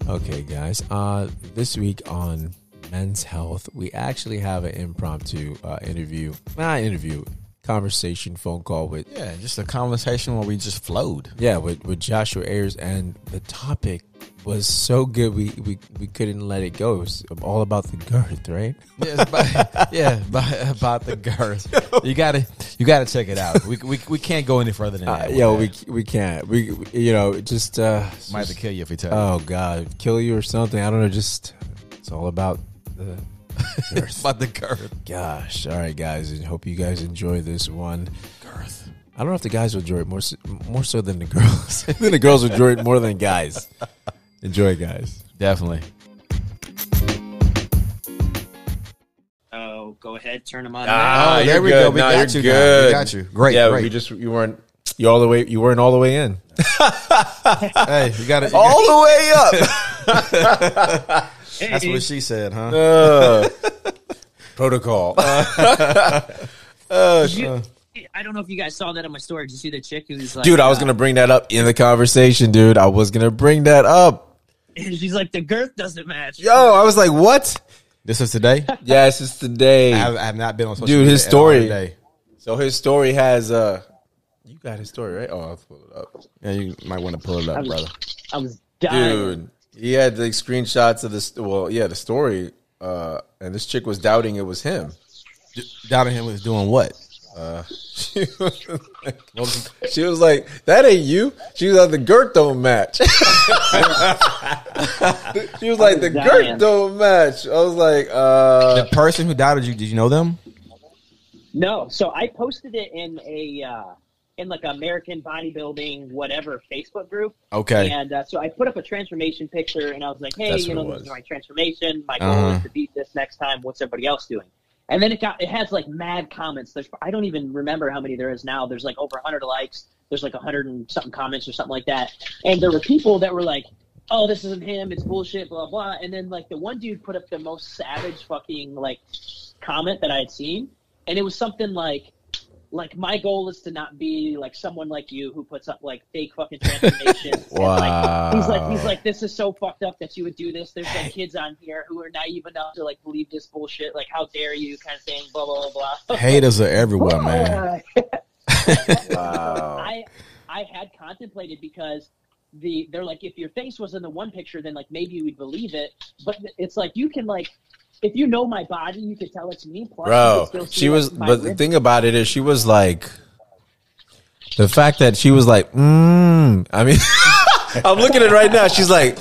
Okay, guys. This week on Men's Health, we actually have an impromptu conversation, phone call with just a conversation where we just flowed. With Joshua Ayers, and the topic was so good we couldn't let it go. It was all about the girth, right? About the girth. You gotta check it out. We can't go any further than that. We can't. We just might have to kill you if we tell you. Oh God, kill you or something. I don't know. Just it's all about the girth. About the girth. Gosh, all right, guys. I hope you guys enjoy this one. Girth. I don't know if the guys will enjoy it more so than the girls. I think the girls will enjoy it more than guys. Enjoy, guys. Definitely. Oh, go ahead, turn them on. There we go. We got you. Good. We got you. Great. Yeah, great. you weren't all the way in. Hey, you got it All the way up. That's what she said, huh? Protocol. I don't know if you guys saw that on my story. Did you see the chick who's like, dude, I was gonna bring that up in the conversation, dude. I was gonna bring that up. She's like, the girth doesn't match. Yo, I was like, what? This is today? Yes, it's today. I have not been on social dude, media his story. today. So his story has you got his story, right? Oh, I'll pull it up. Yeah, you might want to pull it up, brother. I was dying. Dude, he had the screenshots of this. Well, yeah, the story. And this chick was doubting it was him. Doubting him was doing what? She was like, "That ain't you." She was like, "The girth don't match." She was like, "The girth don't match." I was like, The person who doubted you, did you know them? No, so I posted it in in like American bodybuilding whatever Facebook group. Okay. And so I put up a transformation picture, and I was like, "Hey, That's this what it is was. my transformation. My goal is to beat this next time. What's everybody else doing?" And then it has like mad comments. I don't even remember how many there is now. There's like over 100 likes. There's like 100 and something comments or something like that. And there were people that were like, "Oh, this isn't him. It's bullshit, blah, blah." And then like the one dude put up the most savage fucking like comment that I had seen. And it was something like my goal is to not be like someone like you who puts up like fake fucking transformations. Wow. And, like, he's like, "This is so fucked up that you would do this. There's like kids on here who are naive enough to like believe this bullshit. Like, how dare you?" kind of thing. Blah blah blah blah. Haters are everywhere, man. "Wow." I had contemplated because they're like, if your face was in the one picture, then like maybe we'd believe it. But it's like you can like. If you know my body, you could tell it's me. Plus, Bro, you could still see, she was, my but the ribs. thing about it is, she was like, the fact that she was like, I mean, I'm looking at it right now. She's like,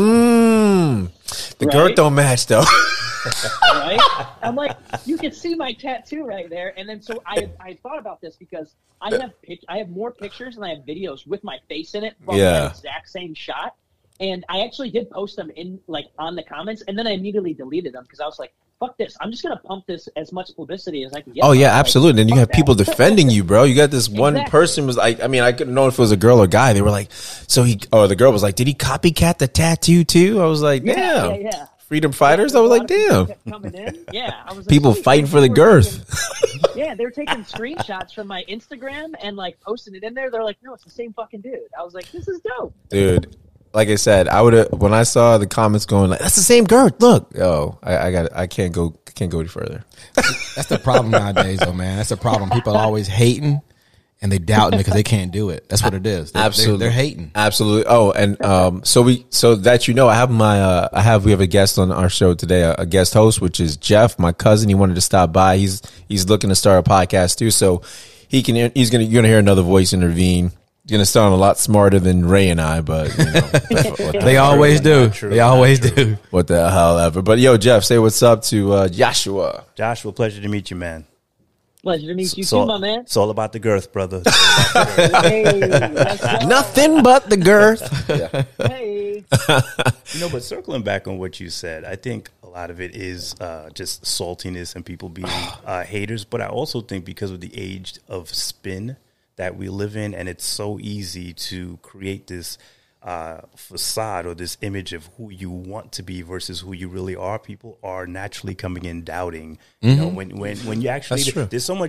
the girth Right? don't match though. Right? I'm like, you can see my tattoo right there. And then so I thought about this because I have more pictures and I have videos with my face in it from Yeah. the exact same shot. And I actually did post them in like on the comments, and then I immediately deleted them because I was like, "Fuck this! I'm just gonna pump this as much publicity as I can get." Oh yeah, Like, absolutely. And you fuck have that. people defending you, bro. You got this one Exactly. person was like, I mean, I couldn't know if it was a girl or guy. They were like, the girl was like, "Did he copycat the tattoo too?" I was like, "Damn." Yeah. Freedom fighters. I was like, "Damn." Kept coming in. Yeah, I was like, People "Sweet." fighting for the People were girth. Yeah, they were taking screenshots from my Instagram and like posting it in there. They're like, "No, it's the same fucking dude." I was like, "This is dope." Dude, like I said, I would have, when I saw the comments going like, "That's the same girth, look." Oh, I can't go any further. That's the problem nowadays, though, man. That's the problem. People are always hating and they doubting because they can't do it. That's what it is. Absolutely. They're hating. Absolutely. Oh, and so that I have we have a guest on our show today, a guest host, which is Jeff, my cousin. He wanted to stop by. He's looking to start a podcast too, so you're gonna hear another voice intervene. Going to sound a lot smarter than Ray and I, but you know, They always do. They always do. what the hell ever. But yo, Jeff, say what's up to Joshua. Joshua, pleasure to meet you, man. Pleasure to meet you too, my man. It's all about the girth, brother. It's all about the girth. Hey, let's go. Nothing but the girth. Hey. But circling back on what you said, I think a lot of it is just saltiness and people being haters. But I also think because of the age of spin that we live in, and it's so easy to create this facade or this image of who you want to be versus who you really are. People are naturally coming in doubting. You know, when you actually, That's true. there's so much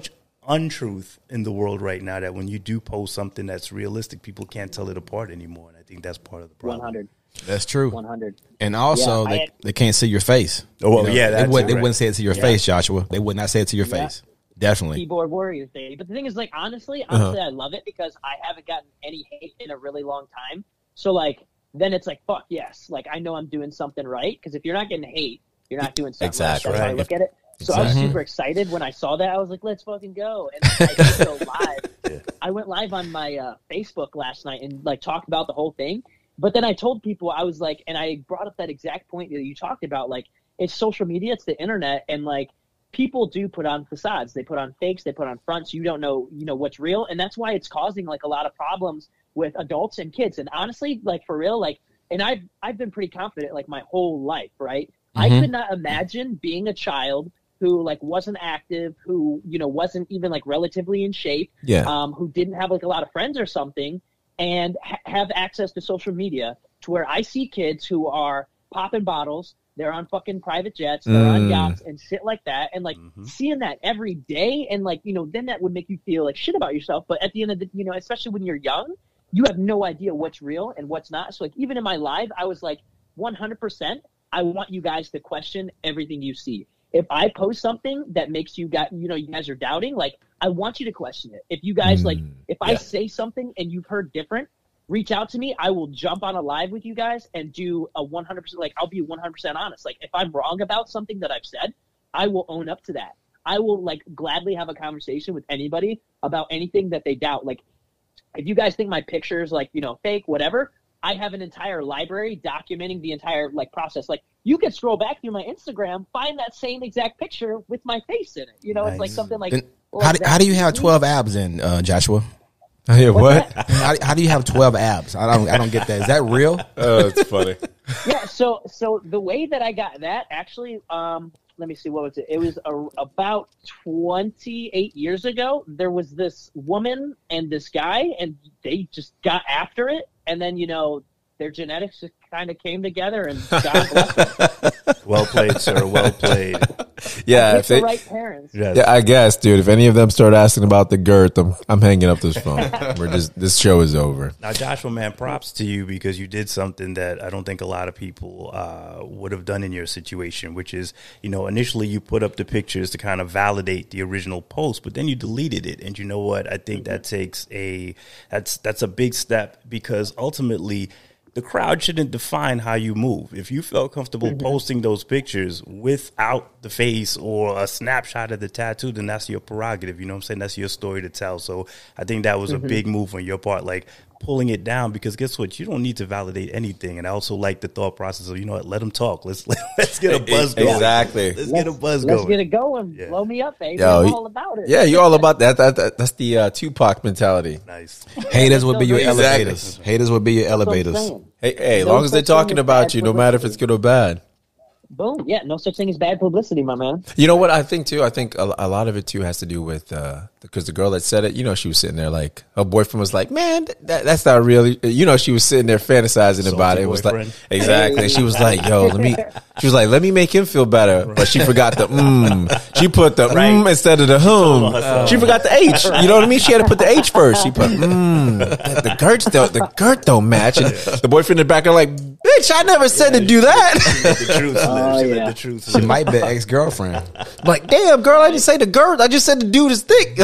untruth in the world right now that when you do post something that's realistic, people can't tell it apart anymore. And I think that's part of the problem. 100. That's true. 100. And also, they can't see your face. Oh, well, yeah, they wouldn't say it to your face, Joshua. They would not say it to your face. Definitely. Keyboard warriors, baby. But the thing is, like, honestly, I love it because I haven't gotten any hate in a really long time. So, like, then it's like, fuck yes. Like, I know I'm doing something right. Because if you're not getting hate, you're not doing something right. That's how I look at it. So I was super excited when I saw that. I was like, let's fucking go. And I did go live. I went live on my Facebook last night and, like, talked about the whole thing. But then I told people, I was like, and I brought up that exact point that you talked about, like, it's social media, it's the internet, and, like, people do put on facades. They put on fakes, they put on fronts. You don't know, what's real. And that's why it's causing, like, a lot of problems with adults and kids. And honestly, like, for real, like, and I've been pretty confident, like, my whole life, right? I could not imagine being a child who, like, wasn't active, who, wasn't even, like, relatively in shape, who didn't have, like, a lot of friends or something, and have access to social media to where I see kids who are popping bottles, they're on fucking private jets, they're on yachts and shit like that. And, like, seeing that every day and, like, then that would make you feel like shit about yourself. But at the end of the, especially when you're young, you have no idea what's real and what's not. So, like, even in my live, I was like, 100%, I want you guys to question everything you see. If I post something that makes you guys, you guys are doubting, like, I want you to question it. If you guys, like, if I say something and you've heard different, reach out to me. I will jump on a live with you guys and do a 100%, like, I'll be 100% honest. Like, if I'm wrong about something that I've said, I will own up to that. I will, like, gladly have a conversation with anybody about anything that they doubt. Like, if you guys think my picture is, like, fake, whatever, I have an entire library documenting the entire, like, process. Like, you can scroll back through my Instagram, find that same exact picture with my face in it. It's like something like. How do you have 12 abs in, Joshua? Yeah, what? How do you have 12 abs? I don't get that. Is that real? Oh, it's funny. Yeah. So the way that I got that actually, let me see, what was it? It was about 28 years ago. There was this woman and this guy, and they just got after it, and then their genetics just kind of came together, and God bless them. Well played, sir. Well played. Yeah, if the right parents. Yes. Yeah, I guess, dude. If any of them start asking about the girth, I'm hanging up this phone. This show is over. Now, Joshua, man, props to you because you did something that I don't think a lot of people would have done in your situation, which is, initially you put up the pictures to kind of validate the original post, but then you deleted it. And you know what? I think that takes that's a big step because ultimately the crowd shouldn't define how you move. If you felt comfortable posting those pictures without the face or a snapshot of the tattoo, then that's your prerogative. You know what I'm saying? That's your story to tell. So I think that was a big move on your part, like pulling it down, because guess what? You don't need to validate anything. And I also like the thought process of, let them talk. Let's get a buzz going. Exactly. Let's get a buzz going. Let's get it going. Yeah. Blow me up, baby. Yo, I'm all about it. Yeah, you're all about that. That's the Tupac mentality. Nice. Haters would be your Exactly. elevators. Haters would be your elevators. Hey, as long as they're talking about you, no matter if it's good or bad. Boom. Yeah, no such thing as bad publicity, my man. You know what I think, too? I think a lot of it, too, has to do with, because the girl that said it, she was sitting there like, her boyfriend was like, man, that's not really, she was sitting there fantasizing about it. It was like, exactly. She was like, yo, let me make him feel better. But she forgot the She put the instead of the whom. She forgot the H. You know what I mean? She had to put the H first. She put, the girth don't match. And the boyfriend in the back are like, bitch, I never said to do that. The truth. The truth. She might be ex-girlfriend. Like, damn, girl, I didn't say the girth. I just said the dude is thick.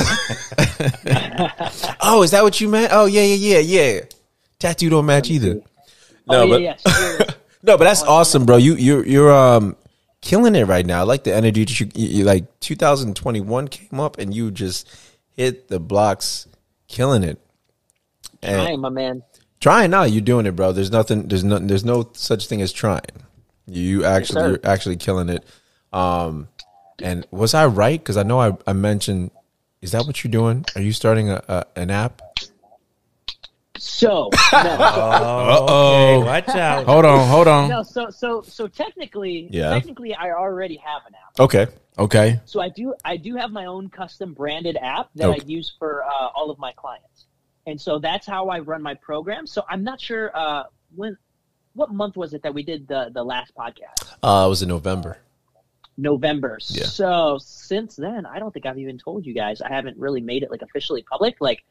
Oh, is that what you meant? Oh, yeah. Tattoo don't match either. No, no, but that's awesome, bro. You're killing it right now. I like the energy. You like 2021 came up and you just hit the blocks, killing it. Trying, my man. Trying now. You're doing it, bro. There's no such thing as trying. You're actually killing it. And was I right? Because I know I mentioned. Is that what you're doing? Are you starting an app? So, no. Okay, watch out. Hold on. No, so technically, I already have an app. Okay. So I do have my own custom branded app that I use for all of my clients, and so that's how I run my program. So I'm not sure what month was it that we did the last podcast? It was in November. November. Yeah. So since then, I don't think I've even told you guys. I haven't really made it like officially public. Like,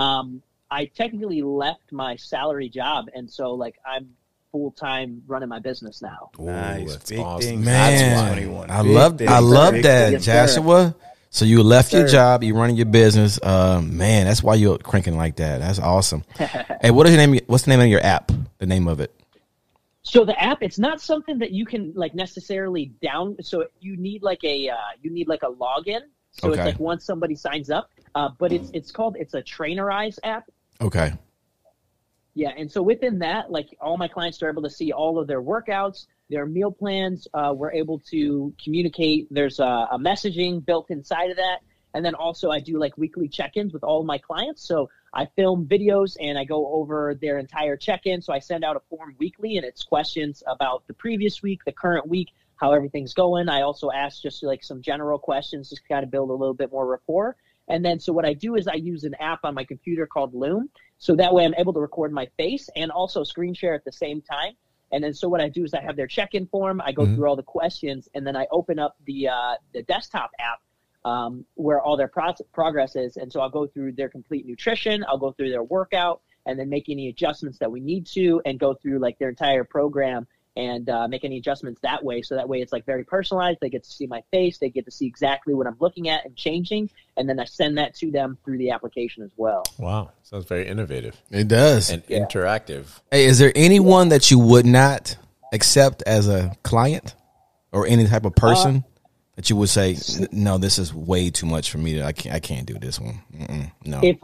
I technically left my salary job, and so like I'm full time running my business now. Nice. That's Big awesome. things. Man, 21. I Big love things. that, Yes, sir. Joshua. So you left your Sir. job, you running your business. Man, that's why you're cranking like that. That's awesome. Hey, what's the name of your app? The name of it? So the app, it's not something that you can like necessarily down. So you need like a login. So Okay. it's like once somebody signs up, but it's a Trainerize app. Okay. Yeah, and so within that, like all my clients are able to see all of their workouts, their meal plans. We're able to communicate. There's a messaging built inside of that. And then also I do like weekly check-ins with all of my clients. So I film videos and I go over their entire check-in. So I send out a form weekly, and it's questions about the previous week, the current week, how everything's going. I also ask just like some general questions, just to kind of build a little bit more rapport. And then so what I do is I use an app on my computer called Loom. So that way I'm able to record my face and also screen share at the same time. And then so what I do is I have their check-in form. I go through all the questions, and then I open up the desktop app where all their progress is. And so I'll go through their complete nutrition. I'll go through their workout and then make any adjustments that we need to, and go through like their entire program and make any adjustments that way. So that way it's like very personalized. They get to see my face. They get to see exactly what I'm looking at and changing. And then I send that to them through the application as well. Wow. Sounds very innovative It does. and interactive. Hey, is there anyone that you would not accept as a client or any type of person that you would say, no, this is way too much for me. I can't do this one. No. If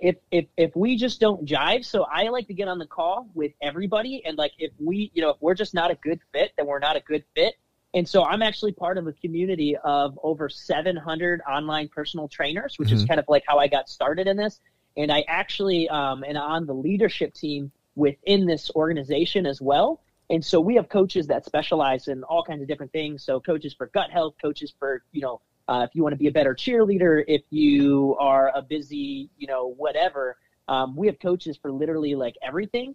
we just don't jive, so I like to get on the call with everybody, and like if we're just not a good fit, then we're not a good fit. And so I'm actually part of a community of over 700 online personal trainers, which is kind of like how I got started in this. And I actually am on the leadership team within this organization as well. And so we have coaches that specialize in all kinds of different things. So coaches for gut health, coaches for, if you want to be a better cheerleader, if you are a busy, whatever, we have coaches for literally like everything.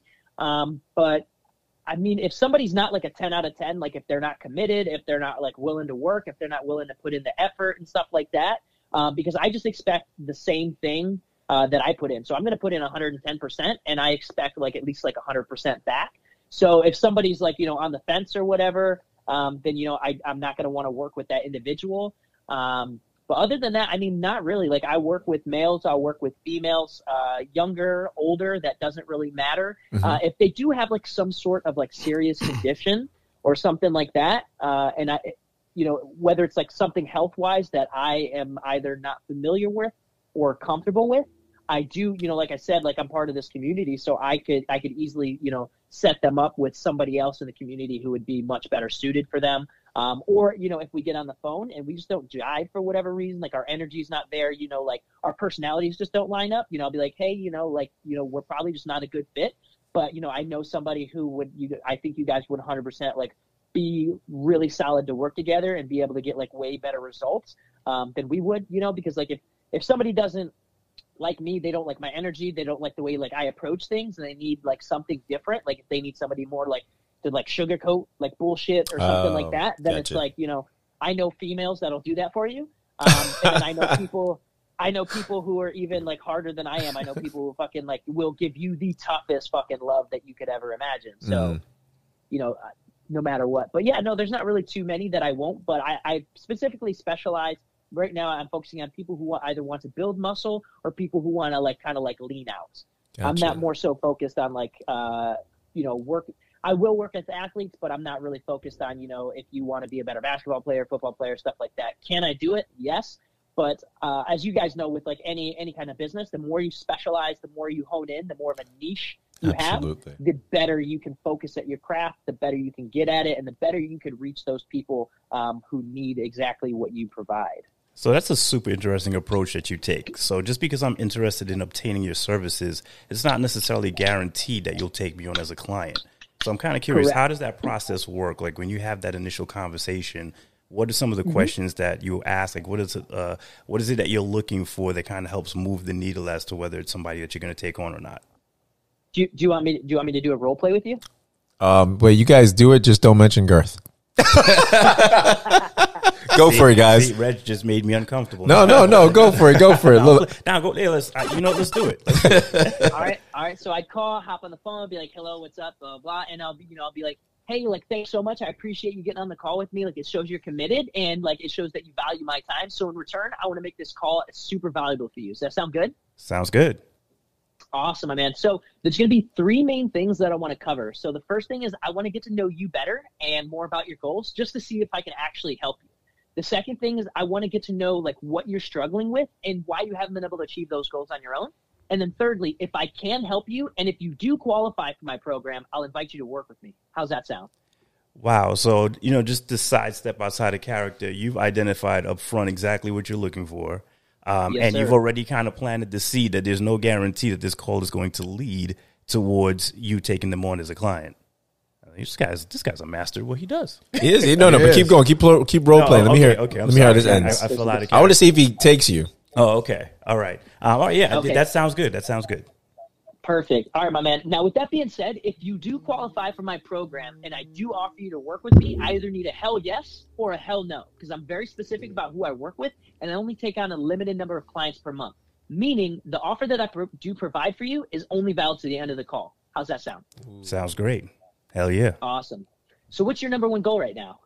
But I mean, if somebody's not like a 10 out of 10, like if they're not committed, if they're not like willing to work, if they're not willing to put in the effort and stuff like that, because I just expect the same thing that I put in. So I'm going to put in 110%, and I expect like at least like 100% back. So if somebody's like, on the fence or whatever, then, I'm not going to want to work with that individual. But other than that, I mean, not really. Like I work with males, I'll work with females, younger, older, that doesn't really matter. If they do have like some sort of like serious condition or something like that, and I, whether it's like something health-wise that I am either not familiar with or comfortable with, I do, like I said, like I'm part of this community, so I could easily, set them up with somebody else in the community who would be much better suited for them. Or, if we get on the phone and we just don't jive for whatever reason, like our energy's not there, like our personalities just don't line up, I'll be like, hey, we're probably just not a good fit. But, I know somebody who would, I think you guys would 100% like be really solid to work together and be able to get like way better results than we would, because like if somebody doesn't like me, they don't like my energy, they don't like the way like I approach things, and they need like something different, like if they need somebody more like to like sugarcoat like bullshit or something like that, then it's like, I know females that'll do that for you. And then I know people who are even like harder than I am. I know people who fucking like will give you the toughest fucking love that you could ever imagine. So, no matter what. But yeah, no, there's not really too many that I won't, but I specifically specialize. Right now, I'm focusing on people who either want to build muscle or people who want to like kind of like lean out. Gotcha. I'm not more so focused on like, work. I will work with athletes, but I'm not really focused on, if you want to be a better basketball player, football player, stuff like that. Can I do it? Yes. But as you guys know, with like any kind of business, the more you specialize, the more you hone in, the more of a niche you Absolutely. have, the better you can focus at your craft, the better you can get at it, and the better you can reach those people who need exactly what you provide. So that's a super interesting approach that you take. So just because I'm interested in obtaining your services, it's not necessarily guaranteed that you'll take me on as a client. So I'm kind of curious, How does that process work? Like when you have that initial conversation, what are some of the questions that you ask? Like what is it that you're looking for that kind of helps move the needle as to whether it's somebody that you're going to take on or not? Do you want me to do a role play with you? Well, you guys do it. Just don't mention girth. Go for it, guys. See, Reg just made me uncomfortable. No. Go for it. Go for it. Now go. Hey, let's do it. All right. So I'd call, hop on the phone, be like, "Hello, what's up?" Blah blah, and I'll be like, "Hey, like, thanks so much. I appreciate you getting on the call with me. Like, it shows you're committed, and like, it shows that you value my time. So in return, I want to make this call super valuable for you. Does that sound good?" Sounds good. Awesome, my man. So there's going to be three main things that I want to cover. So the first thing is I want to get to know you better and more about your goals, just to see if I can actually help you. The second thing is I want to get to know like what you're struggling with and why you haven't been able to achieve those goals on your own. And then thirdly, if I can help you and if you do qualify for my program, I'll invite you to work with me. How's that sound? Wow. So, just to sidestep outside of character, you've identified up front exactly what you're looking for. Yes, and sir. you've already kind of planted the seed that there's no guarantee that this call is going to lead towards you taking them on as a client. This guy's a master at what he does. He is. But keep going. Keep role playing. Let me hear. Okay, let me hear how this ends. I feel out of I want to see if he takes you. Oh, okay. All right. Yeah, Okay. that sounds good. Perfect. All right, my man. Now, with that being said, if you do qualify for my program and I do offer you to work with me, I either need a hell yes or a hell no, because I'm very specific about who I work with, and I only take on a limited number of clients per month, meaning the offer that I do provide for you is only valid to the end of the call. How's that sound? Sounds great. Hell yeah. Awesome. So what's your number one goal right now?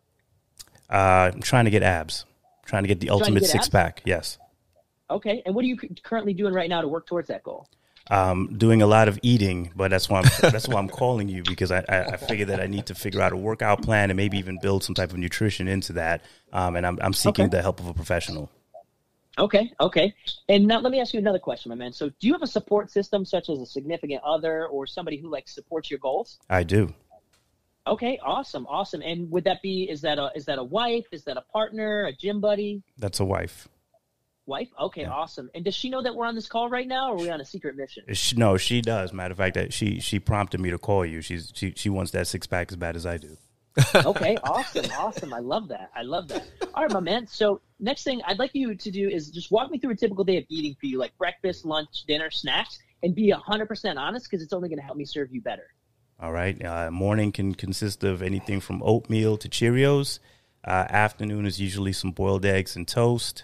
I'm trying to get abs. Trying to get the ultimate get six pack. Yes. Okay. And what are you currently doing right now to work towards that goal? Doing a lot of eating, but that's why I'm calling you, because I figured that I need to figure out a workout plan and maybe even build some type of nutrition into that. And I'm seeking the help of a professional. Okay. And now let me ask you another question, my man. So do you have a support system such as a significant other or somebody who like supports your goals? I do. Okay, awesome. And would that be, is that a wife? Is that a partner, a gym buddy? That's a wife. Wife? Okay, yeah. Awesome. And does she know that we're on this call right now, or are we on a secret mission? No, she does. Matter of fact, that she prompted me to call you. She wants that six pack as bad as I do. Okay, awesome. I love that. All right, my man. So next thing I'd like you to do is just walk me through a typical day of eating for you, like breakfast, lunch, dinner, snacks, and be 100% honest, because it's only going to help me serve you better. All right. Morning can consist of anything from oatmeal to Cheerios. Afternoon is usually some boiled eggs and toast.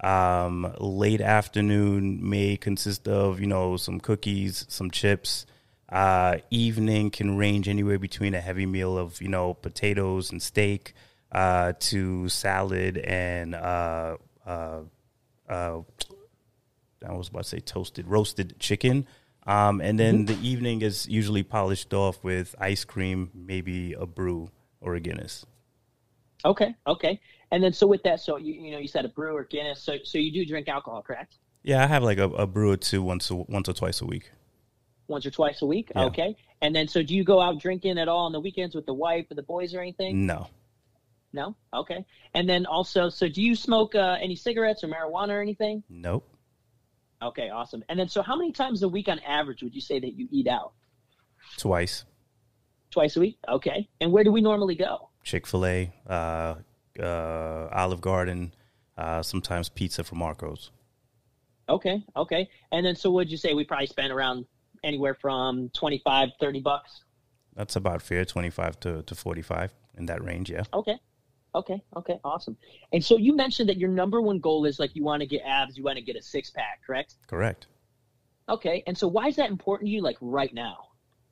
Late afternoon may consist of, some cookies, some chips. Evening can range anywhere between a heavy meal of, potatoes and steak, to salad and, I was about to say roasted chicken. And then the evening is usually polished off with ice cream, maybe a brew or a Guinness. Okay. And then so with that, so you said a brew or Guinness, so you do drink alcohol, correct? Yeah, I have like a brew or two once or twice a week. Once or twice a week? Yeah. Okay. And then so do you go out drinking at all on the weekends with the wife or the boys or anything? No. No? Okay. And then also, so do you smoke any cigarettes or marijuana or anything? Nope. Okay, awesome. And then so how many times a week on average would you say that you eat out? Twice. Twice a week? Okay. And where do we normally go? Chick-fil-A, Olive Garden, sometimes pizza from Marco's. Okay. And then so would you say we probably spend around anywhere from $25, $30? That's about fair, 25 to 45, in that range, yeah. Okay, awesome. And so you mentioned that your number one goal is like you want to get abs, you want to get a six-pack, correct? Correct. Okay, and so why is that important to you, like right now?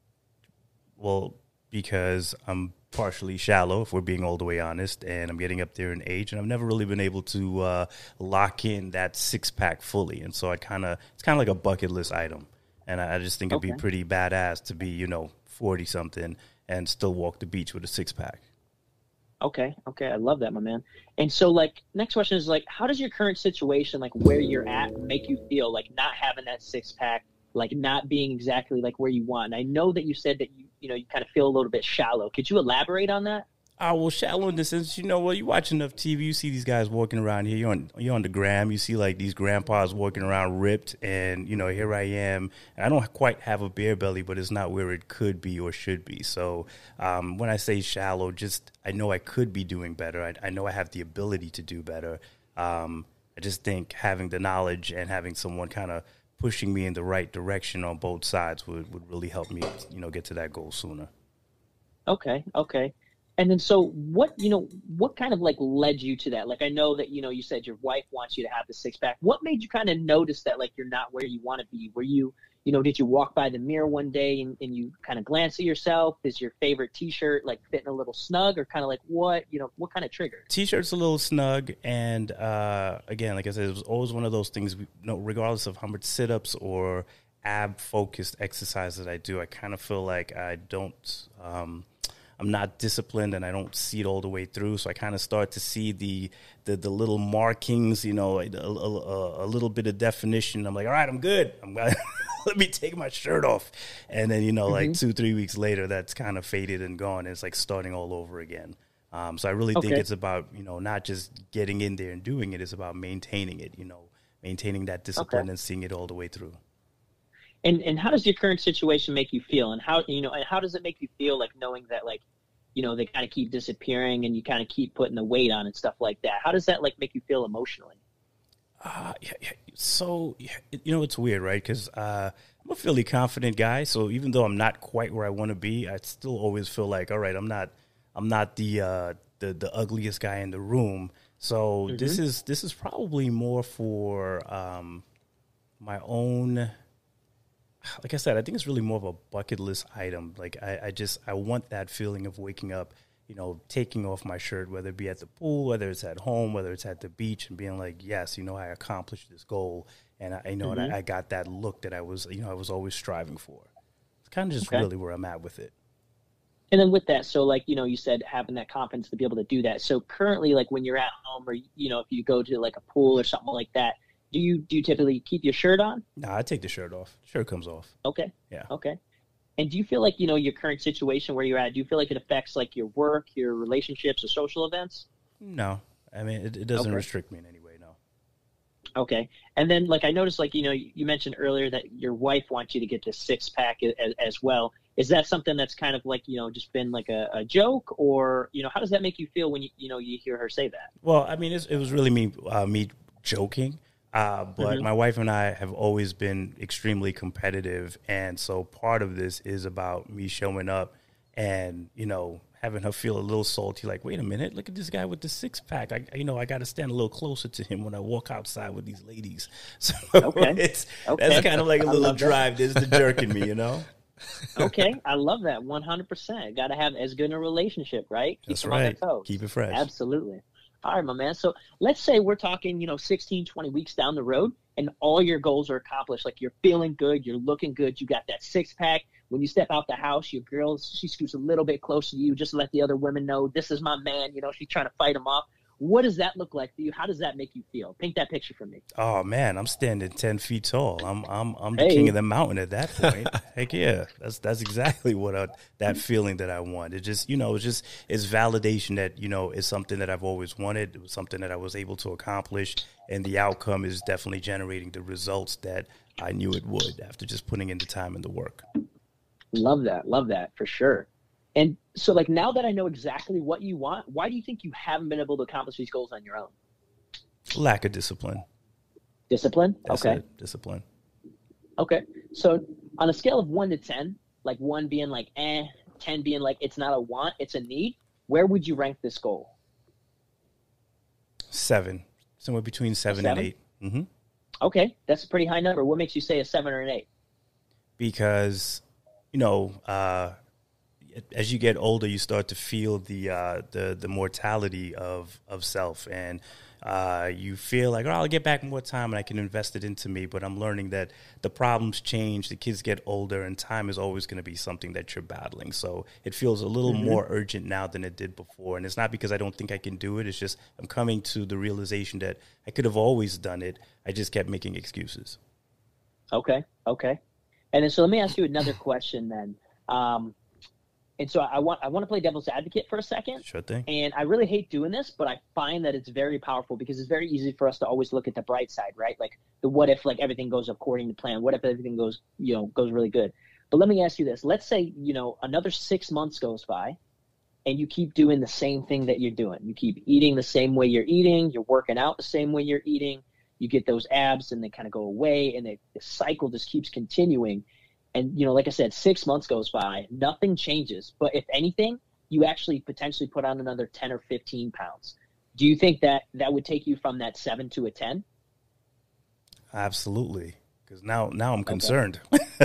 Well, because I'm partially shallow, if we're being all the way honest, and I'm getting up there in age, and I've never really been able to lock in that six-pack fully. And so it's kind of like a bucket list item. And I just think it'd be pretty badass to be, 40-something and still walk the beach with a six-pack. Okay, I love that, my man. And so, like, next question is, like, how does your current situation, like, where you're at, make you feel, like, not having that six-pack, like, not being exactly, like, where you want? And I know that you said that you kind of feel a little bit shallow. Could you elaborate on that? Well, shallow in the sense, you watch enough TV, you see these guys walking around here. You're on the gram. You see like these grandpas walking around ripped, and here I am. And I don't quite have a beer belly, but it's not where it could be or should be. So when I say shallow, just I know I could be doing better. I know I have the ability to do better. I just think having the knowledge and having someone kind of pushing me in the right direction on both sides would really help me, get to that goal sooner. Okay. And then, so what, what kind of like led you to that? Like, I know that, you said your wife wants you to have the six pack. What made you kind of notice that, like, you're not where you want to be? Were you, did you walk by the mirror one day and you kind of glance at yourself? Is your favorite t-shirt like fitting a little snug, or kind of like what kind of triggered? T-shirt's a little snug. And, again, like I said, it was always one of those things, regardless of how much sit-ups or ab focused exercise that I do, I kind of feel like I'm not disciplined and I don't see it all the way through. So I kind of start to see the little markings, a little bit of definition. I'm like, all right, I'm good. Let me take my shirt off. And then, like 2-3 weeks later, that's kind of faded and gone. It's like starting all over again. So I really think it's about, not just getting in there and doing it. It's about maintaining it, maintaining that discipline and seeing it all the way through. And how does your current situation make you feel? And how, and how does it make you feel, like, knowing that, like, they kind of keep disappearing and you kind of keep putting the weight on and stuff like that? How does that, like, make you feel emotionally? So, it's weird, right? Because I'm a fairly confident guy. So even though I'm not quite where I want to be, I still always feel like, all right, I'm not the ugliest guy in the room. So this is probably more for my own. Like I said, I think it's really more of a bucket list item. Like I want that feeling of waking up, taking off my shirt, whether it be at the pool, whether it's at home, whether it's at the beach, and being like, yes, I accomplished this goal, and I got that look that I was always striving for. It's kind of just really where I'm at with it. And then with that, so like, you said having that confidence to be able to do that. So currently, like when you're at home, or, if you go to like a pool or something like that, do you typically keep your shirt on? No, I take the shirt off. The shirt comes off. Okay. Yeah. Okay. And do you feel like, your current situation where you're at, do you feel like it affects like your work, your relationships, or social events? No. I mean, it doesn't restrict me in any way, no. Okay. And then, like, I noticed, like, you mentioned earlier that your wife wants you to get the six pack as well. Is that something that's kind of like, just been like a joke, or, how does that make you feel when you hear her say that? Well, I mean, it was really me joking. But my wife and I have always been extremely competitive. And so part of this is about me showing up and, having her feel a little salty, like, wait a minute, look at this guy with the six pack. I got to stand a little closer to him when I walk outside with these ladies. So that's kind of like a little drive. There's the jerk in me, Okay. I love that. 100%. Got to have as good a relationship, right? That's right. Keep it fresh. Absolutely. All right, my man. So let's say we're talking, 16, 20 weeks down the road, and all your goals are accomplished. Like, you're feeling good, you're looking good, you got that six pack. When you step out the house, your girl, she scoots a little bit closer to you just to let the other women know, this is my man. She's trying to fight him off. What does that look like for you? How does that make you feel? Paint that picture for me. Oh man, I'm standing 10 feet tall. I'm the king of the mountain at that point. Heck yeah, that's exactly what that feeling that I want. It just it's validation that it's something that I've always wanted. It was something that I was able to accomplish, and the outcome is definitely generating the results that I knew it would after just putting in the time and the work. Love that for sure. And so, like, now that I know exactly what you want, why do you think you haven't been able to accomplish these goals on your own? Lack of discipline. Discipline? That's okay. It. Discipline. Okay. So on a scale of 1 to 10, like 1 being like 10 being like it's not a want, it's a need, where would you rank this goal? 7. Somewhere between 7 and 8. Mm-hmm. Okay. That's a pretty high number. What makes you say a 7 or an 8? Because, as you get older, you start to feel the mortality of self, and you feel like, I'll get back more time and I can invest it into me. But I'm learning that the problems change, the kids get older, and time is always going to be something that you're battling. So it feels a little more urgent now than it did before. And it's not because I don't think I can do it. It's just I'm coming to the realization that I could have always done it. I just kept making excuses. Okay. And then so let me ask you another question then. And so I want to play devil's advocate for a second. Sure thing. And I really hate doing this, but I find that it's very powerful because it's very easy for us to always look at the bright side, right? Like the what if, like everything goes according to plan. What if everything goes really good? But let me ask you this. Let's say, another 6 months goes by and you keep doing the same thing that you're doing. You keep eating the same way you're eating. You're working out the same way you're eating. You get those abs and they kind of go away, and the cycle just keeps continuing. And, like I said, 6 months goes by, nothing changes. But if anything, you actually potentially put on another 10 or 15 pounds. Do you think that would take you from that 7 to a 10? Absolutely. Because now I'm concerned.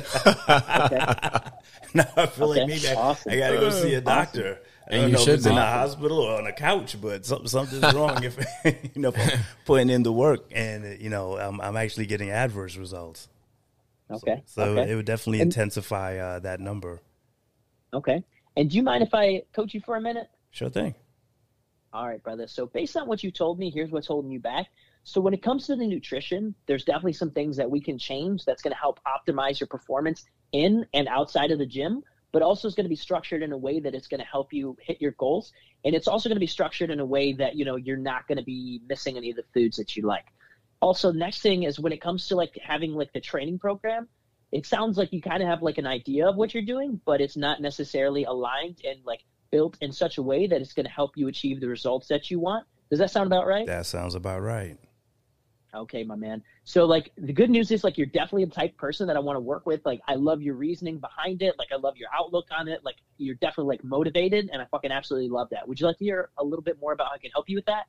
Okay. Now I feel like maybe Awesome. I got to go see a doctor. I don't you know if should it's in be. a hospital or on a couch, but something's wrong if if I'm putting in the work and I'm actually getting adverse results. Okay. So okay. it would definitely intensify that number. Okay. And do you mind if I coach you for a minute? Sure thing. All right, brother. So based on what you told me, here's what's holding you back. So when it comes to the nutrition, there's definitely some things that we can change that's going to help optimize your performance in and outside of the gym, but also is going to be structured in a way that it's going to help you hit your goals. And it's also going to be structured in a way that, you're not going to be missing any of the foods that you like. Also, next thing is when it comes to like having like the training program, it sounds like you kind of have like an idea of what you're doing, but it's not necessarily aligned and like built in such a way that it's going to help you achieve the results that you want. Does that sound about right? That sounds about right. Okay, my man. So like the good news is like you're definitely the type of person that I want to work with. Like I love your reasoning behind it. Like I love your outlook on it. Like you're definitely like motivated and I fucking absolutely love that. Would you like to hear a little bit more about how I can help you with that?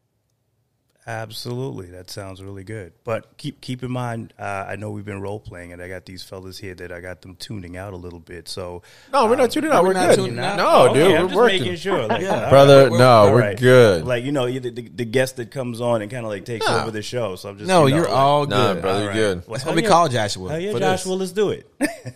Absolutely. That sounds really good. But keep in mind, I know we've been role playing and I got these fellas here that I got them tuning out a little bit. So No, we're not tuning out. We're not good. tuning out. No, Okay, dude, I'm we're just working. making sure. Like, Yeah. Brother, all no, we're right. good. Like, the guest that comes on and kind of like takes over the show. So I'm just, No, you're all Nah, good. brother, all you're right. good. Well, That's hell what we yeah. call Joshua. Hell yeah, for Joshua, let's do it.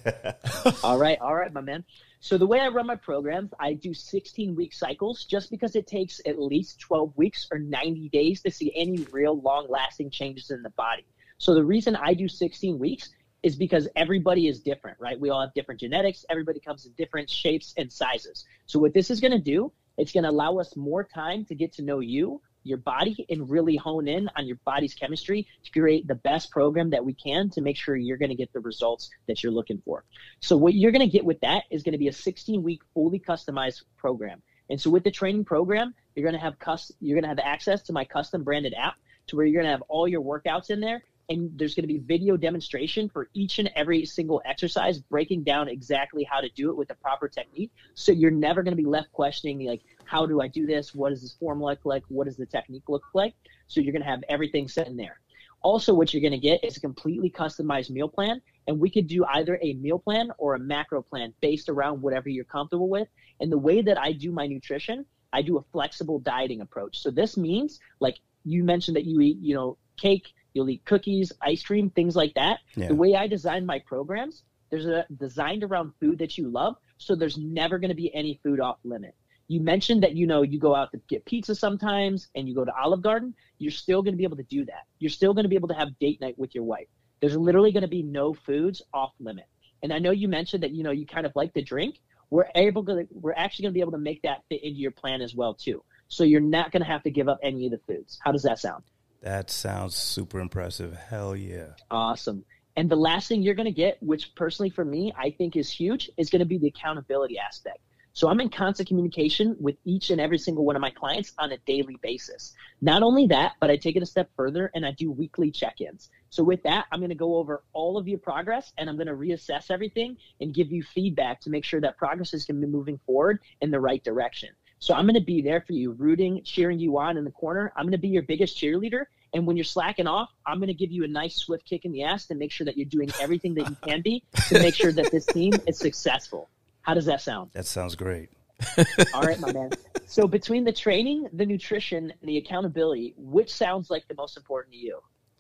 All right, my man. So the way I run my programs, I do 16-week cycles just because it takes at least 12 weeks or 90 days to see any real long-lasting changes in the body. So the reason I do 16 weeks is because everybody is different, right? We all have different genetics. Everybody comes in different shapes and sizes. So what this is going to do, it's going to allow us more time to get to know you, your body, and really hone in on your body's chemistry to create the best program that we can to make sure you're going to get the results that you're looking for. So what you're going to get with that is going to be a 16-week fully customized program. And so with the training program, you're going to have access to my custom branded app to where you're going to have all your workouts in there. And there's going to be video demonstration for each and every single exercise, breaking down exactly how to do it with the proper technique. So you're never going to be left questioning, like, how do I do this? What does this form look like? What does the technique look like? So you're going to have everything set in there. Also, what you're going to get is a completely customized meal plan. And we could do either a meal plan or a macro plan based around whatever you're comfortable with. And the way that I do my nutrition, I do a flexible dieting approach. So this means, like you mentioned that you eat, cake, you'll eat cookies, ice cream, things like that. Yeah. The way I design my programs, there's designed around food that you love. So there's never going to be any food off limit. You mentioned that, you go out to get pizza sometimes and you go to Olive Garden. You're still going to be able to do that. You're still going to be able to have date night with your wife. There's literally going to be no foods off limit. And I know you mentioned that, you kind of like to drink. We're actually going to be able to make that fit into your plan as well, too. So you're not going to have to give up any of the foods. How does that sound? That sounds super impressive. Hell yeah. Awesome. And the last thing you're going to get, which personally for me, I think is huge, is going to be the accountability aspect. So I'm in constant communication with each and every single one of my clients on a daily basis. Not only that, but I take it a step further and I do weekly check-ins. So with that, I'm going to go over all of your progress and I'm going to reassess everything and give you feedback to make sure that progress is going to be moving forward in the right direction. So I'm going to be there for you, rooting, cheering you on in the corner. I'm going to be your biggest cheerleader. And when you're slacking off, I'm going to give you a nice swift kick in the ass to make sure that you're doing everything that you can be to make sure that this team is successful. How does that sound? That sounds great. All right, my man. So between the training, the nutrition, and the accountability, which sounds like the most important to you?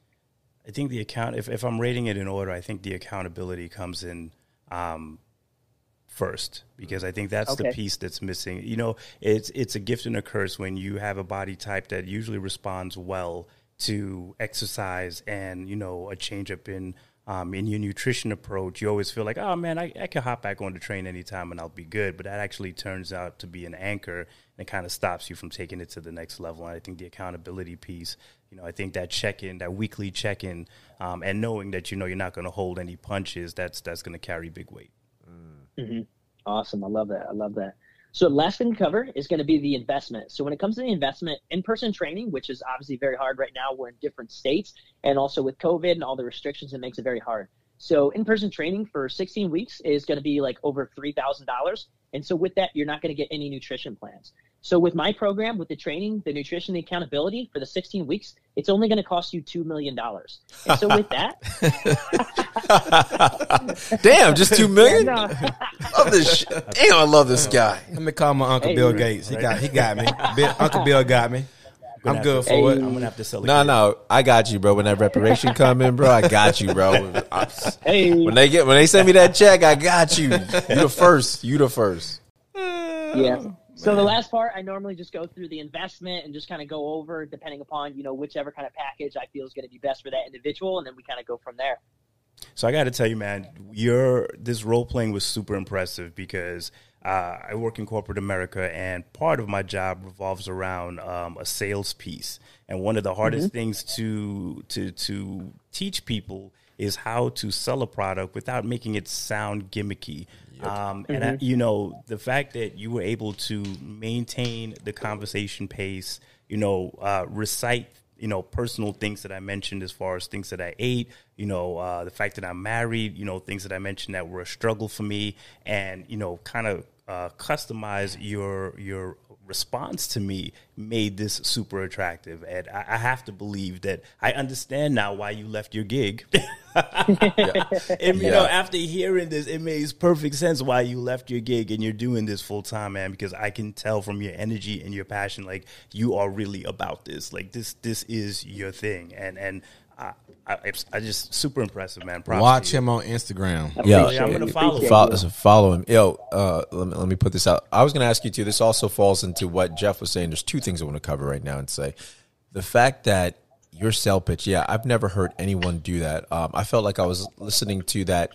I think the if I'm rating it in order, I think the accountability comes in first, because I think that's the piece that's missing. It's a gift and a curse when you have a body type that usually responds well to exercise and, a change up in your nutrition approach. You always feel like, oh man, I can hop back on the train anytime and I'll be good. But that actually turns out to be an anchor and kind of stops you from taking it to the next level. And I think the accountability piece, I think that check-in, that weekly check-in, and knowing that, you're not going to hold any punches, that's going to carry big weight. Mm-hmm. Awesome. I love that. So the last thing to cover is going to be the investment. So when it comes to the investment, in-person training, which is obviously very hard right now, we're in different states, and also with COVID and all the restrictions, it makes it very hard. So in-person training for 16 weeks is going to be like over $3,000. And so with that, you're not going to get any nutrition plans. So with my program, with the training, the nutrition, the accountability for the 16 weeks, it's only going to cost you $2 million. And so with that, damn, just $2 million. no. Love this shit. Damn, I love this guy. Let me call my Uncle Hey, Bill right. Gates. He got me. Uncle Bill got me. I'm good for it. I'm gonna have to sell it. No, I got you, bro. When that reparation come in, bro, I got you, bro. Hey, When they send me that check, I got you. You the first. yeah. So the last part, I normally just go through the investment and just kind of go over, depending upon, whichever kind of package I feel is going to be best for that individual. And then we kind of go from there. So I got to tell you, man, this role playing was super impressive because I work in corporate America, and part of my job revolves around a sales piece. And one of the hardest things to teach people is how to sell a product without making it sound gimmicky. The fact that you were able to maintain the conversation pace, recite personal things that I mentioned as far as things that I ate, the fact that I'm married, things that I mentioned that were a struggle for me, and, kind of customize your response to me made this super attractive. And I have to believe that I understand now why you left your gig. And, after hearing this, it makes perfect sense why you left your gig and you're doing this full time, man, because I can tell from your energy and your passion, like you are really about this. Like this is your thing. And I just super impressive, man. Props Watch to you. him on Instagram. Yeah, I'm gonna follow him. Follow him. Let me put this out. I was going to ask you too. This also falls into what Jeff was saying. There's two things I want to cover right now and say. The fact that your sell pitch, I've never heard anyone do that. I felt like I was listening to that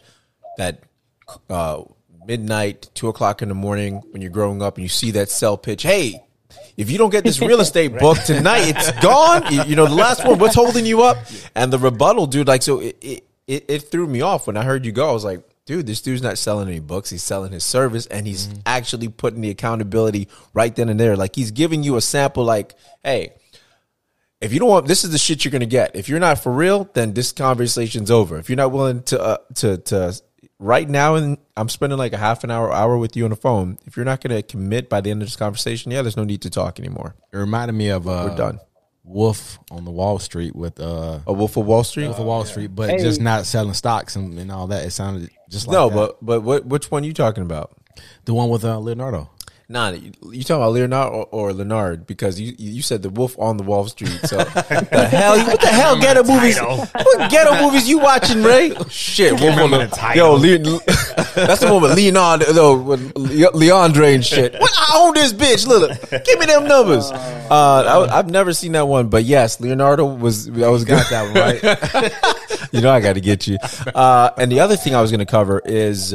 midnight, 2:00 in the morning when you're growing up and you see that sell pitch. Hey, if you don't get this real estate book tonight, it's gone. The last one, what's holding you up? And the rebuttal, dude, like, so it threw me off when I heard you go. I was like, dude, this dude's not selling any books. He's selling his service, and he's actually putting the accountability right then and there. Like, he's giving you a sample like, hey, if you don't want, this is the shit you're going to get. If you're not for real, then this conversation's over. If you're not willing to right now, and I'm spending like a half an hour with you on the phone. If you're not going to commit by the end of this conversation, there's no need to talk anymore. It reminded me of We're done. Wolf on the Wall Street with A Wolf of Wall Street. Wolf of Wall Street, but Hey. just not selling stocks and all that. It sounded just like that. but which one are you talking about? The one with Leonardo. Nah, you talking about Leonardo or Leonard? Because you said the Wolf on the Wall Street. So what the hell ghetto movies? What ghetto movies you watching, Ray? Shit, Wolf on the that's the one with Leonardo, with Leandre and shit. What, I own this bitch. Look, give me them numbers. I've never seen that one, but yes, Leonardo was. I was got that one right. I got to get you. And the other thing I was going to cover is.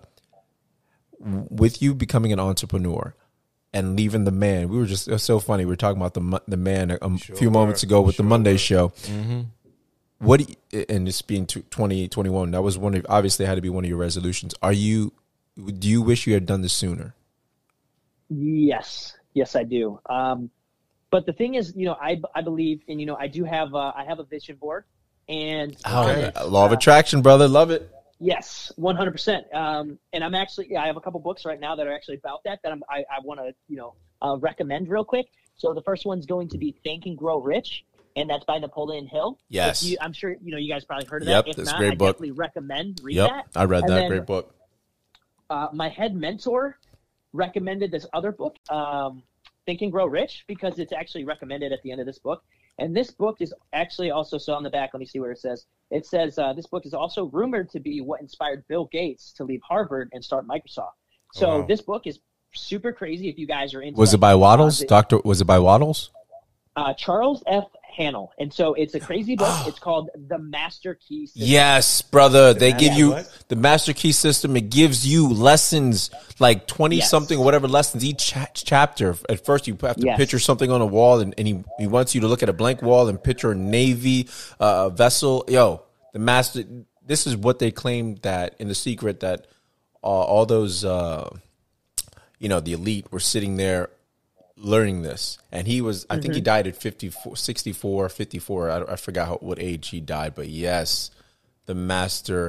With you becoming an entrepreneur and leaving the man, it was so funny. We were talking about the man a few moments ago with the Monday show. Mm-hmm. What and this being 2021, that was obviously had to be one of your resolutions. Do you wish you had done this sooner? Yes, I do. But the thing is, I believe, and I do have I have a vision board, and Law of attraction, brother, love it. Yes, 100%. And I'm actually, I have a couple books right now that are actually about that I want to, recommend real quick. So the first one's going to be Think and Grow Rich, and that's by Napoleon Hill. Yes. I'm sure, you guys probably heard of Yep, that. If that's a not, great I book. definitely recommend read Yep, that. I read And that. then, Great book. My head mentor recommended this other book, Think and Grow Rich, because it's actually recommended at the end of this book. And this book is actually also, so on the back, let me see where it says. It says this book is also rumored to be what inspired Bill Gates to leave Harvard and start Microsoft. So This book is super crazy if you guys are into Was it by Waddles? Was it by Waddles? Charles F. Hannell. And so it's a crazy book. It's called The Master Key System. Yes, brother. They give you what? the Master Key System. It gives you lessons, like 20 something, whatever lessons each chapter. At first, you have to picture something on a wall, and he wants you to look at a blank wall and picture a Navy vessel. The Master. This is what they claimed that in The Secret, that all those, the elite were sitting there learning this. And he was, I think he died at 54. I forgot what age he died, but yes, the Master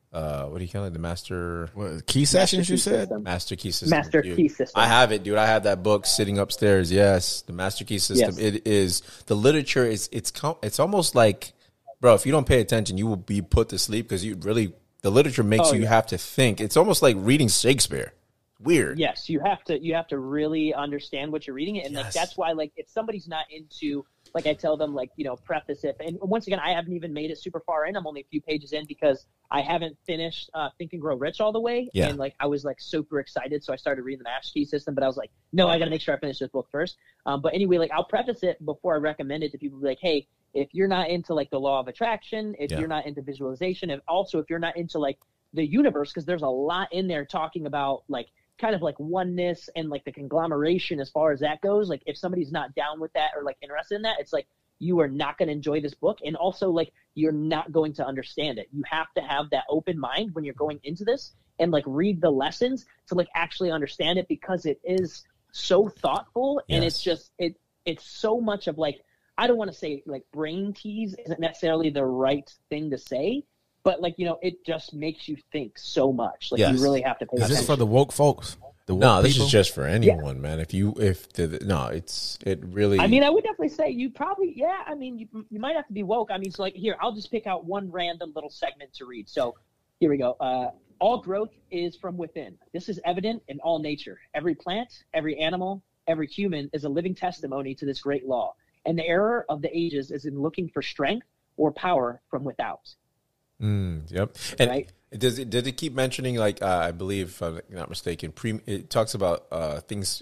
what do you call it? The master key sessions, you said? Master Key System. Master dude. Key System. I have it, dude. I have that book sitting upstairs. Yes, the Master Key System. Yes. It is the literature. It's almost like, bro, if you don't pay attention, you will be put to sleep because the literature makes you have to think. It's almost like reading Shakespeare. Weird. Yes, you have to really understand what you're reading, and like that's why, like, if somebody's not into, like, I tell them, like, preface it. And once again, I haven't even made it super far in. I'm only a few pages in because I haven't finished Think and Grow Rich all the way. Yeah. And like I was like super excited, so I started reading the Master Key System. But I was like, no, I got to make sure I finish this book first. But anyway, like, I'll preface it before I recommend it to people. Like, hey, if you're not into like the law of attraction, if you're not into visualization, and also if you're not into like the universe, because there's a lot in there talking about like kind of like oneness and like the conglomeration as far as that goes. Like, if somebody's not down with that or like interested in that, it's like you are not going to enjoy this book, and also like you're not going to understand it. You have to have that open mind when you're going into this and like read the lessons to like actually understand it, because it is so thoughtful and it's just it's so much of like, I don't want to say like brain tease isn't necessarily the right thing to say, but like, it just makes you think so much. Like, you really have to pay attention. Is this for the woke folks? No, this is just for anyone, man. It really. I mean, I would definitely say you probably, I mean, you might have to be woke. I mean, so like, here, I'll just pick out one random little segment to read. So here we go. All growth is from within. This is evident in all nature. Every plant, every animal, every human is a living testimony to this great law. And the error of the ages is in looking for strength or power from without. Yep. And right? Did it keep mentioning, like, I believe, if I'm not mistaken, it talks about things,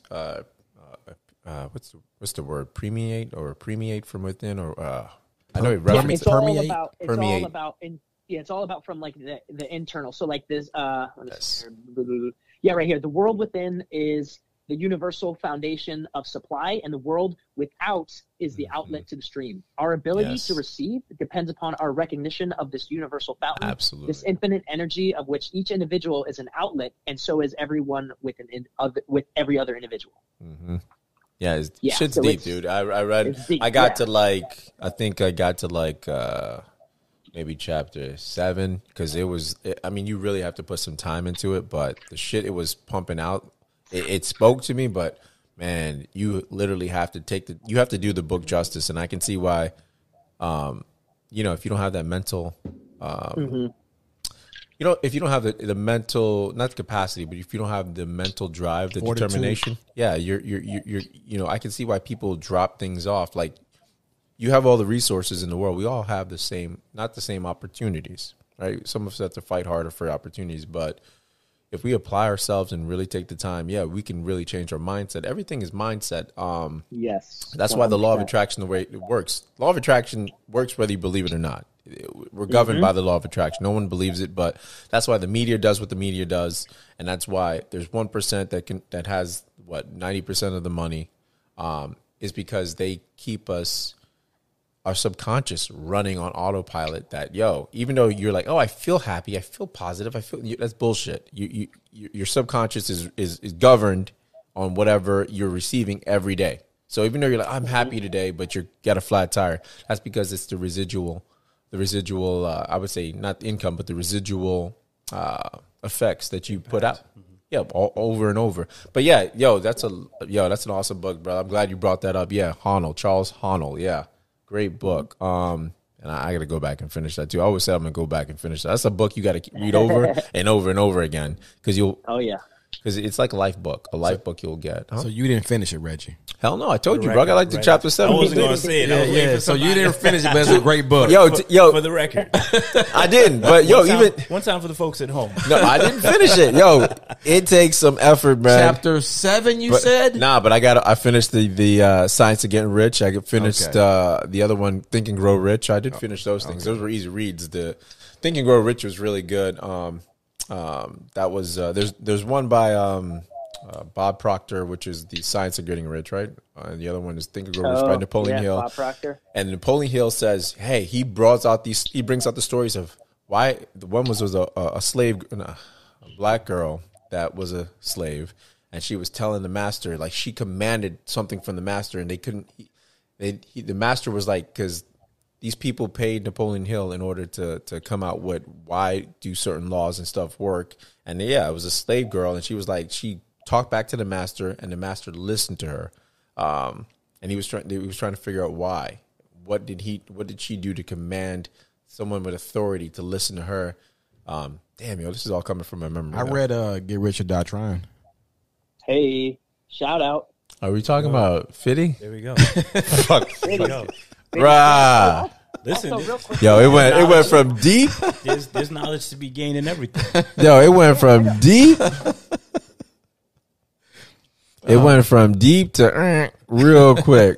what's the word, permeate from within, or I know it references it's all about it's all about from like the internal. So like this, right here, the world within is the universal foundation of supply, and the world without is the outlet to the stream. Our ability to receive depends upon our recognition of this universal fountain, this infinite energy of which each individual is an outlet, and so is everyone with every other individual. Mm-hmm. Yeah, shit's deep, dude. I read. I got to like, I think I got to like maybe chapter 7, because I mean, you really have to put some time into it, but the shit it was pumping out. It spoke to me, but man, you literally have to you have to do the book justice, and I can see why. If you don't have that mental, if you don't have the mental, not the capacity, but if you don't have the mental drive, the determination, you're I can see why people drop things off. Like, you have all the resources in the world. We all have not the same opportunities, right? Some of us have to fight harder for opportunities, but if we apply ourselves and really take the time, we can really change our mindset. Everything is mindset. Yes. That's 100%. Why the law of attraction, the way it works. Law of attraction works whether you believe it or not. We're governed by the law of attraction. No one believes it, but that's why the media does what the media does, and that's why there's 1% that has 90% of the money, is because they keep our subconscious running on autopilot. That even though you're like, oh, I feel happy, I feel positive, that's bullshit. Your subconscious is governed on whatever you're receiving every day. So even though you're like, I'm happy today, but you got a flat tire, that's because it's the residual. I would say not the income, but the residual effects that you put out. Over and over. But that's an awesome book, bro. I'm glad you brought that up. Charles Haanel. Great book. And I got to go back and finish that too. I always say I'm going to go back and finish that. That's a book you got to read over and over and over again, because because it's like a life book you'll get. So you didn't finish it, Reggie? Hell no, I told you, bro. I got like the chapter 7. I wasn't going to say it. So you didn't finish it, but it's a great book. For the record, I didn't. But one time for the folks at home. No, I didn't finish it. It takes some effort, man. Chapter 7, you said? Nah, but I finished the Science of Getting Rich. I finished the other one, Think and Grow Rich. I did finish those things. Those were easy reads. The Think and Grow Rich was really good. That was there's one by Bob Proctor, which is the Science of Getting Rich, right? And the other one is Think and Grow Rich by Napoleon Hill. Bob Proctor. And Napoleon Hill says, hey, he brings out the stories of why the one was a slave, a black girl that was a slave, and she was telling the master, like, she commanded something from the master, and they couldn't. The master was like, because these people paid Napoleon Hill in order to come out with why do certain laws and stuff work. And yeah, it was a slave girl, and she was like, she talked back to the master, and the master listened to her. And he was trying to figure out why. What did she do to command someone with authority to listen to her? Damn, yo, this is all coming from my memory. I read Get Rich or Die Trying. Hey, shout out. Are we talking about Fitty? There we go. Fuck. There we go. Rah. Listen, Also, real quick, Yo, it went from deep. there's knowledge to be gained in everything. Yo, it went from deep. It went from deep to real quick.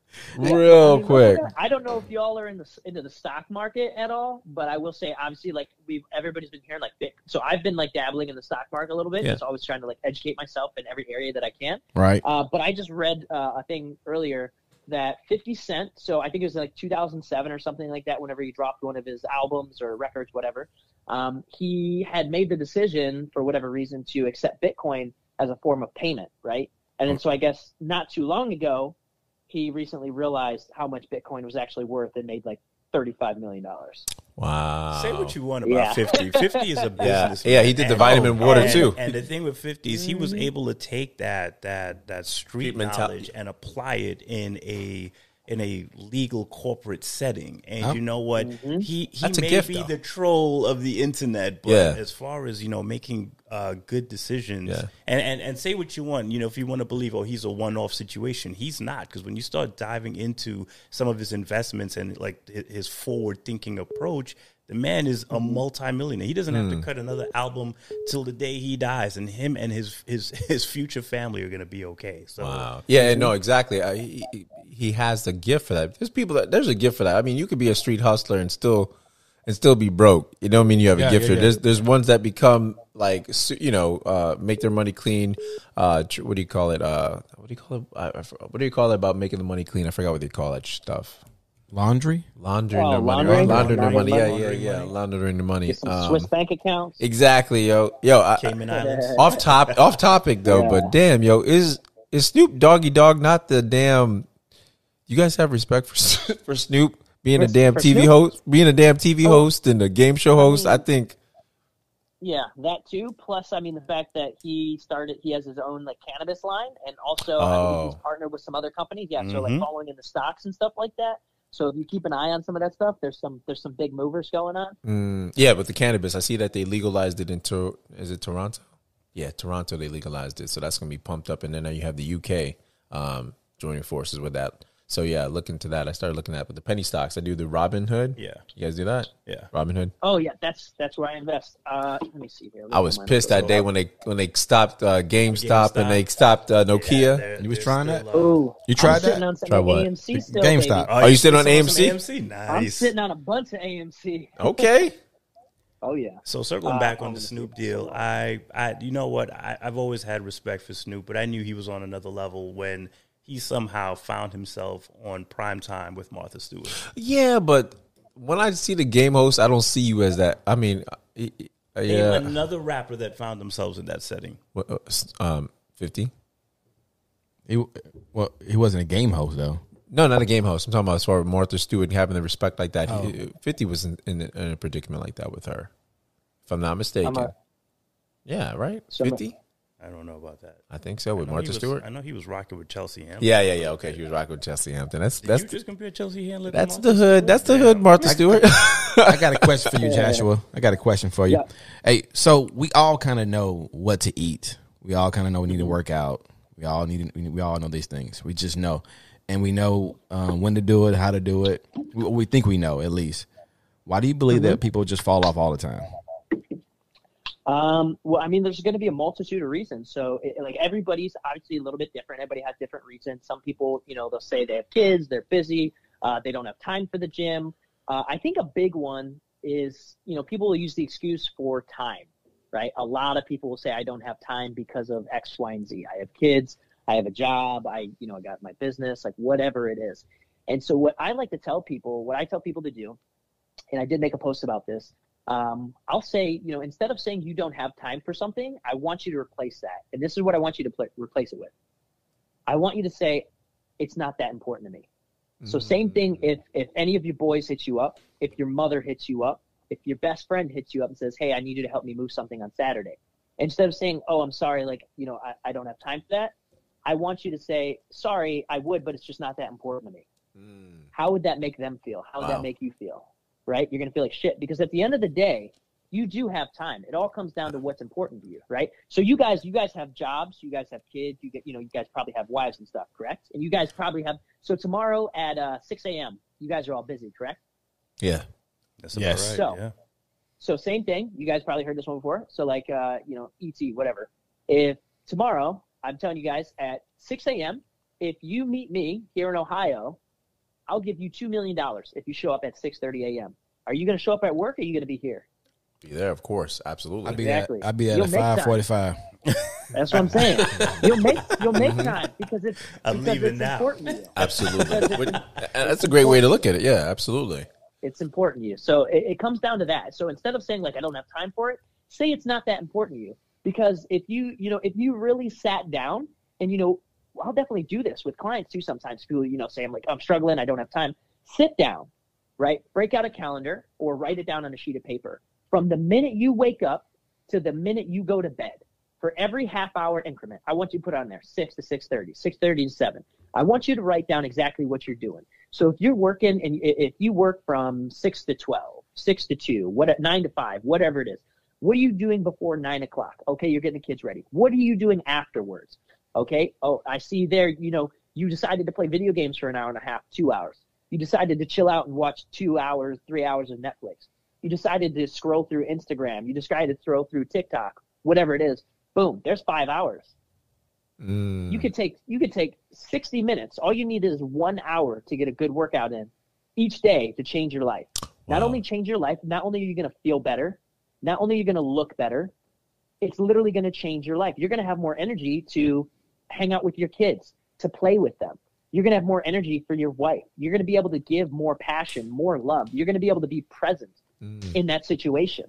Real quick. I don't know if y'all are into the stock market at all, but I will say, obviously, like everybody's been hearing like so I've been like dabbling in the stock market a little bit. Yeah. Just always trying to like educate myself in every area that I can. Right. But I just read a thing earlier that 50 Cent, so I think it was like 2007 or something like that, whenever he dropped one of his albums or records, whatever, he had made the decision for whatever reason to accept Bitcoin as a form of payment, right? And then so I guess not too long ago, he recently realized how much Bitcoin was actually worth and made like $35 million. Wow. Say what you want about 50. 50 is a business. Yeah, he did the vitamin water too. And the thing with 50 is he was able to take that street knowledge and apply it in a legal corporate setting. And you know what? He That's a may gift, be though. the troll of the internet, but as far as, making good decisions and say what you want, if you want to believe, he's a one-off situation, he's not. Because when you start diving into some of his investments and like his forward-thinking approach, the man is a multimillionaire. He doesn't have to cut another album till the day he dies, and him and his future family are going to be okay. So, wow. Yeah, no, exactly. He has the gift for that. There's a gift for that. I mean, you could be a street hustler and still be broke. You don't mean you have a gift for it. There's ones that become like, make their money clean. What do you call it? What do you call it about making the money clean? I forgot what they call that stuff. Laundering Laundering Oh, their money. laundering? Laundering their money. Laundering Yeah. Laundering the money. Get some Swiss bank accounts. Exactly, yo. Cayman Islands. Off topic though, Yeah. but damn, yo, is Snoop Doggy Dogg not the damn? You guys have respect for Snoop being a damn for TV Snoop? host, being a damn TV host and a game show host. I think. Yeah, that too. Plus, I mean, the fact that he has his own like cannabis line, and also I believe he's partnered with some other companies. Yeah, so like following in the stocks and stuff like that. So if you keep an eye on some of that stuff, there's some big movers going on. Yeah, with the cannabis, I see that they legalized it in is it Toronto? Yeah, Toronto they legalized it, so that's gonna be pumped up. And then now you have the UK joining forces with that. So yeah, look into that. I started looking at with the penny stocks. I do the Robinhood. Yeah. You guys do that? Yeah. Robinhood. Oh yeah, that's where I invest. Let me see here. I was pissed that day when they stopped GameStop and they stopped Nokia. You was trying that? Oh, You tried I'm sitting that? on some Try what? AMC still, GameStop. baby. Are you sitting on some AMC? AMC? Nice. I'm sitting on a bunch of AMC. Okay. Oh yeah. So circling back on the Snoop deal, I you know what? I've always had respect for Snoop, but I knew he was on another level when he somehow found himself on prime time with Martha Stewart. Yeah, but when I see the game host, I don't see you as that. I mean, Name yeah. another rapper that found themselves in that setting. 50? He wasn't a game host though. No, not a game host. I'm talking about as far as Martha Stewart having the respect like that. 50 was in a predicament like that with her, if I'm not mistaken. Yeah, right? 50? I don't know about that. I think so, with Martha Stewart. I know he was rocking with Chelsea Hampton. Yeah. Okay, he was rocking with Chelsea Hampton. That's Did you just compare Chelsea Hampton? that's the hood. That's the hood, Martha Stewart. I got a question for you, Joshua. I got a question for you. Yeah. Hey, so we all kind of know what to eat. We all kind of know we need to work out. We all know these things. We just know, and we know when to do it, how to do it. We think we know at least. Why do you believe that people just fall off all the time? Well, I mean, there's going to be a multitude of reasons. So, like, everybody's obviously a little bit different. Everybody has different reasons. Some people, they'll say they have kids, they're busy, they don't have time for the gym. I think a big one is, people will use the excuse for time, right? A lot of people will say, I don't have time because of X, Y, and Z. I have kids, I have a job, I got my business, like whatever it is. And so what I tell people to do, and I did make a post about this, I'll say, instead of saying you don't have time for something, I want you to replace that. And this is what I want you to replace it with. I want you to say, it's not that important to me. So same thing if any of your boys hits you up, if your mother hits you up, if your best friend hits you up and says, hey, I need you to help me move something on Saturday. Instead of saying, oh, I'm sorry, like, I don't have time for that. I want you to say, sorry, I would, but it's just not that important to me. How would that make them feel? How would that make you feel? Right? You're going to feel like shit, because at the end of the day, you do have time. It all comes down to what's important to you, right? So you guys have jobs, you guys have kids, you guys probably have wives and stuff, correct? And you guys probably have, so tomorrow at 6 a.m., you guys are all busy, correct? Yeah. That's about right. So same thing. You guys probably heard this one before. So like, ET, whatever. If tomorrow, I'm telling you guys at 6 a.m., if you meet me here in Ohio, I'll give you $2 million if you show up at 6:30 a.m. Are you going to show up at work, or are you going to be here? Be there, of course. Absolutely. I'd be at 5:45. That's what I'm saying. You'll make time because it's important to you. Absolutely. That's a great way to look at it. Yeah, absolutely. It's important to you. So it comes down to that. So instead of saying like I don't have time for it, say it's not that important to you. Because if you really sat down and I'll definitely do this with clients too sometimes. People, say I'm struggling, I don't have time. Sit down, right? Break out a calendar or write it down on a sheet of paper. From the minute you wake up to the minute you go to bed, for every half-hour increment, I want you to put on there 6 to 6:30, 6:30 to 7. I want you to write down exactly what you're doing. So if you're working and if you work from 6 to 12, 6 to 2, 9 to 5, whatever it is, what are you doing before 9 o'clock? Okay, you're getting the kids ready. What are you doing afterwards? Okay, oh, I see there, you decided to play video games for an hour and a half, 2 hours. You decided to chill out and watch 2 hours, 3 hours of Netflix. You decided to scroll through Instagram. You decided to scroll through TikTok, whatever it is. Boom, there's 5 hours. You could take 60 minutes. All you need is 1 hour to get a good workout in each day to change your life. Wow. Not only change your life, not only are you going to feel better, not only are you going to look better, it's literally going to change your life. You're going to have more energy to hang out with your kids, to play with them. You're going to have more energy for your wife. You're going to be able to give more passion, more love. You're going to be able to be present in that situation.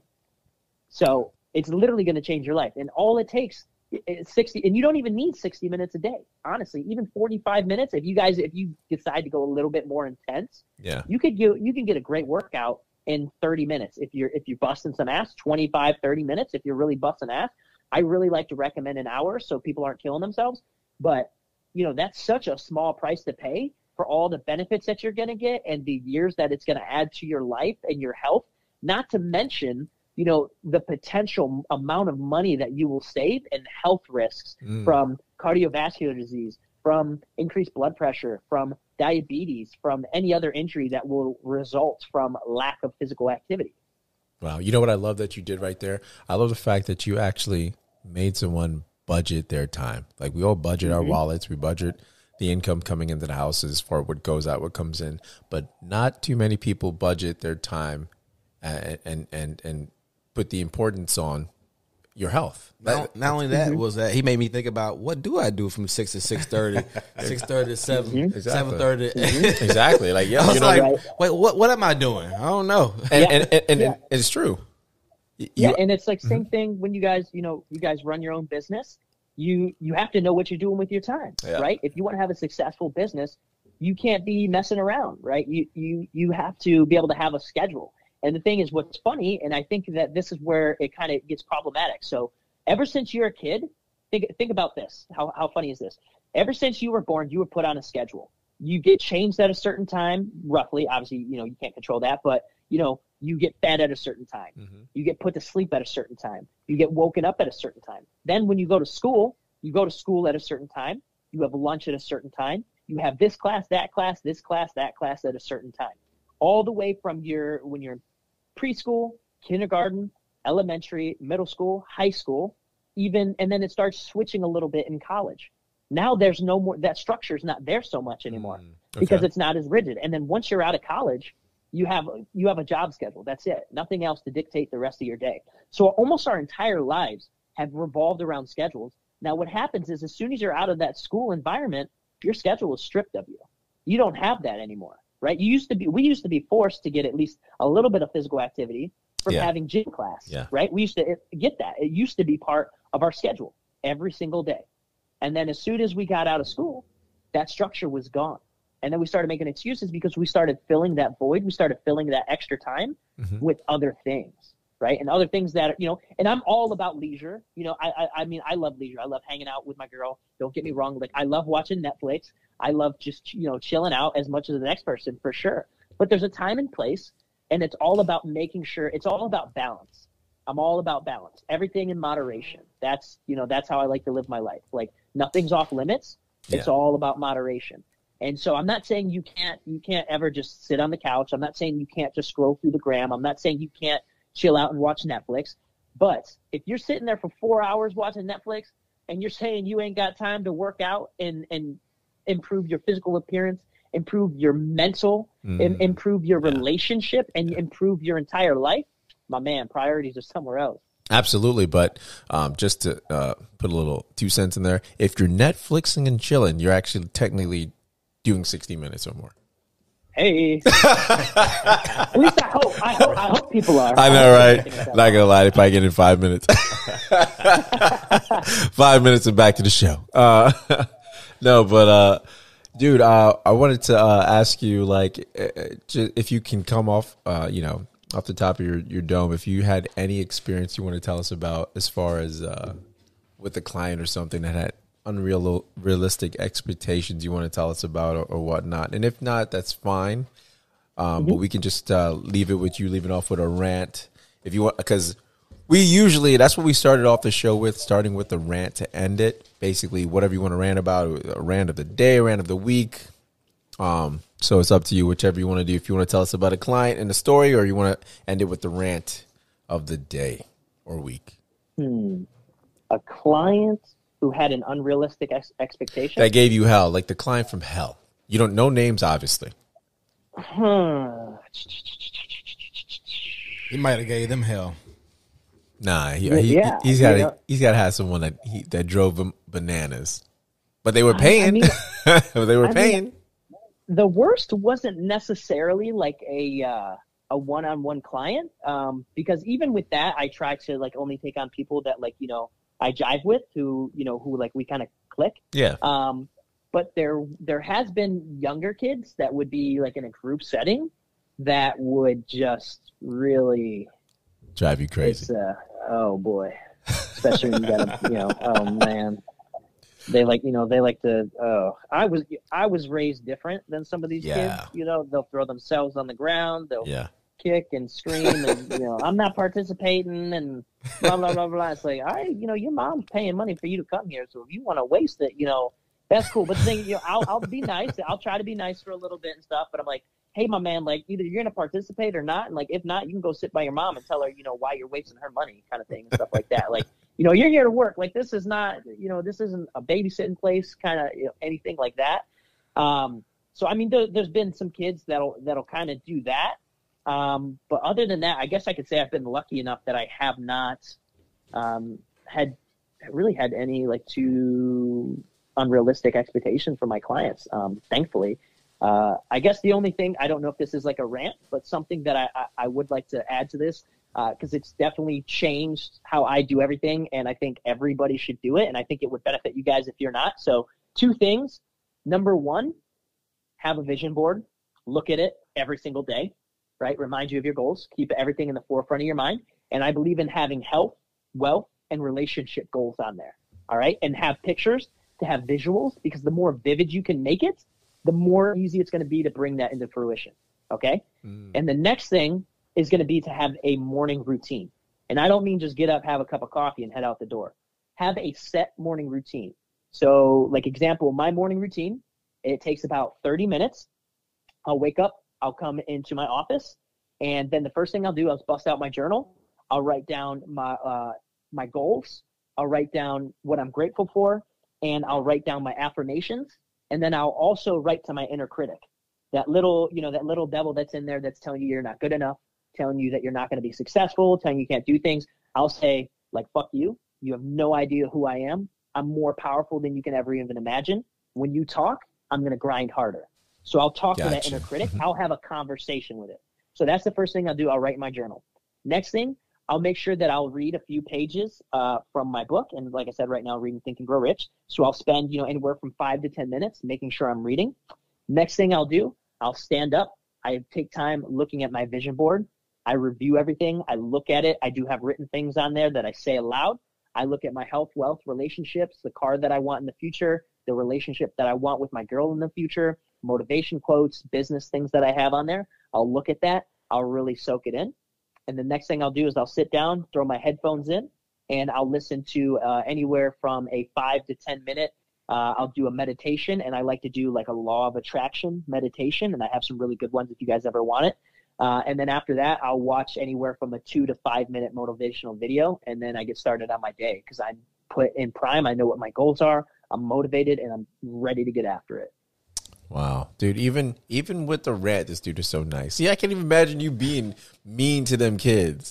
So it's literally going to change your life. And all it takes is 60, and you don't even need 60 minutes a day. Honestly, even 45 minutes. If you decide to go a little bit more intense, you can get a great workout in 30 minutes. If you're busting some ass, 25, 30 minutes. If you're really busting ass, I really like to recommend an hour so people aren't killing themselves. But, that's such a small price to pay for all the benefits that you're going to get and the years that it's going to add to your life and your health, not to mention, the potential amount of money that you will save and health risks from cardiovascular disease, from increased blood pressure, from diabetes, from any other injury that will result from lack of physical activity. Wow. You know what I love that you did right there? I love the fact that you actually made someone budget their time. Like we all budget our wallets. We budget the income coming into the houses for what goes out, what comes in, but not too many people budget their time and put the importance on your health. Not only that, was that he made me think about what do I do from 6 to 6:30, 6:30 to 7, 7:30. Exactly. Like, I was like, wait, what am I doing? I don't know. And it's true. And it's like same thing when you guys run your own business. You have to know what you're doing with your time, right? If you want to have a successful business, you can't be messing around, right? You have to be able to have a schedule. And the thing is, what's funny, and I think that this is where it kind of gets problematic. So ever since you're a kid, think about this. How funny is this? Ever since you were born, you were put on a schedule. You get changed at a certain time, roughly. Obviously, you can't control that, but, you get fed at a certain time. You get put to sleep at a certain time. You get woken up at a certain time. Then when you go to school at a certain time. You have lunch at a certain time. You have this class, that class, this class, that class at a certain time. All the way from when you're preschool, kindergarten, elementary, middle school, high school, and then it starts switching a little bit in college. Now there's no more, that structure is not there so much anymore because it's not as rigid. And then once you're out of college, you have a job schedule. That's it. Nothing else to dictate the rest of your day. So almost our entire lives have revolved around schedules. Now what happens is as soon as you're out of that school environment, your schedule is stripped of you. You don't have that anymore. Right? We used to be forced to get at least a little bit of physical activity from having gym class, right? We used to get that. It used to be part of our schedule every single day. And then as soon as we got out of school, that structure was gone. And then we started making excuses because we started filling that void. We started filling that extra time with other things, right? And other things that, and I'm all about leisure. I mean, I love leisure. I love hanging out with my girl. Don't get me wrong. Like, I love watching Netflix. I love just, chilling out as much as the next person, for sure. But there's a time and place, and it's all about making sure, it's all about balance. I'm all about balance. Everything in moderation. That's how I like to live my life. Like, nothing's off limits. It's all about moderation. And so I'm not saying you can't ever just sit on the couch. I'm not saying you can't just scroll through the gram. I'm not saying you can't chill out and watch Netflix. But if you're sitting there for 4 hours watching Netflix and you're saying you ain't got time to work out and improve your physical appearance, improve your mental, improve your relationship, and improve your entire life, my man, priorities are somewhere else. Absolutely, but just to put a little 2 cents in there, if you're Netflixing and chilling, you're actually technically doing 60 minutes or more. Hey, at least I hope people are. I know, right? Not gonna lie, they probably get in 5 minutes. 5 minutes and back to the show. No, but dude, I wanted to ask you, like, if you can come off, off the top of your dome, if you had any experience you want to tell us about as far as with a client or something that had unrealistic expectations you want to tell us about or whatnot. And if not, that's fine. But we can just leave it with you leaving off with a rant if you want, because we usually, that's what we started off the show with, starting with the rant to end it. Basically, whatever you want to rant about, a rant of the day, a rant of the week. So it's up to you, whichever you want to do. If you want to tell us about a client and a story, or you want to end it with the rant of the day or week. A client who had an unrealistic expectation. That gave you hell, like the client from hell. You don't know names, obviously. He might have gave them hell. Nah, he's got to have someone that drove him bananas. But they were paying. They were paying. The worst wasn't necessarily like a one-on-one client, because even with that, I try to like only take on people that I jive with, who like we kind of click. Yeah. But there has been younger kids that would be like in a group setting that would just really drive you crazy. Oh boy, especially when you got oh man, they like to. Oh, I was raised different than some of these kids. They'll throw themselves on the ground. They'll kick and scream, and I'm not participating, and blah blah blah blah. It's like, your mom's paying money for you to come here, so if you want to waste it, that's cool. But the thing, I'll be nice. I'll try to be nice for a little bit and stuff. But I'm like, hey, my man, like either you're gonna participate or not, and like if not, you can go sit by your mom and tell her, why you're wasting her money, kind of thing, and stuff like that. Like, you're here to work. Like, this is not, this isn't a babysitting place, kind of, anything like that. So I mean, there's been some kids that'll kind of do that. But other than that, I guess I could say I've been lucky enough that I have not had any like too unrealistic expectations for my clients. Thankfully, I guess the only thing, I don't know if this is like a rant, but something that I would like to add to this, because it's definitely changed how I do everything, and I think everybody should do it, and I think it would benefit you guys if you're not. So 2 things. Number 1, have a vision board. Look at it every single day. Right? Remind you of your goals. Keep everything in the forefront of your mind. And I believe in having health, wealth, and relationship goals on there. All right? And have pictures, to have visuals, because the more vivid you can make it, the more easy it's going to be to bring that into fruition. Okay? And the next thing is going to be to have a morning routine. And I don't mean just get up, have a cup of coffee, and head out the door. Have a set morning routine. So, like, example, my morning routine, it takes about 30 minutes. I'll wake up. I'll come into my office, and then the first thing I'll do is bust out my journal. I'll write down my goals. I'll write down what I'm grateful for, and I'll write down my affirmations. And then I'll also write to my inner critic, that little devil that's in there that's telling you you're not good enough, telling you that you're not going to be successful, telling you can't do things. I'll say, like, fuck you. You have no idea who I am. I'm more powerful than you can ever even imagine. When you talk, I'm going to grind harder. So I'll talk to that inner critic. I'll have a conversation with it. So that's the first thing I'll do. I'll write in my journal. Next thing, I'll make sure that I'll read a few pages from my book. And like I said, right now, reading Think and Grow Rich. So I'll spend, anywhere from 5 to 10 minutes making sure I'm reading. Next thing I'll do, I'll stand up. I take time looking at my vision board. I review everything. I look at it. I do have written things on there that I say aloud. I look at my health, wealth, relationships, the car that I want in the future, the relationship that I want with my girl in the future, motivation quotes, business things that I have on there. I'll look at that. I'll really soak it in. And the next thing I'll do is I'll sit down, throw my headphones in, and I'll listen to anywhere from a 5 to 10 minute. I'll do a meditation, and I like to do like a law of attraction meditation, and I have some really good ones if you guys ever want it. And then after that, I'll watch anywhere from a 2 to 5 minute motivational video, and then I get started on my day because I'm put in prime. I know what my goals are. I'm motivated, and I'm ready to get after it. Wow, dude! Even with the rant, this dude is so nice. See, I can't even imagine you being mean to them kids.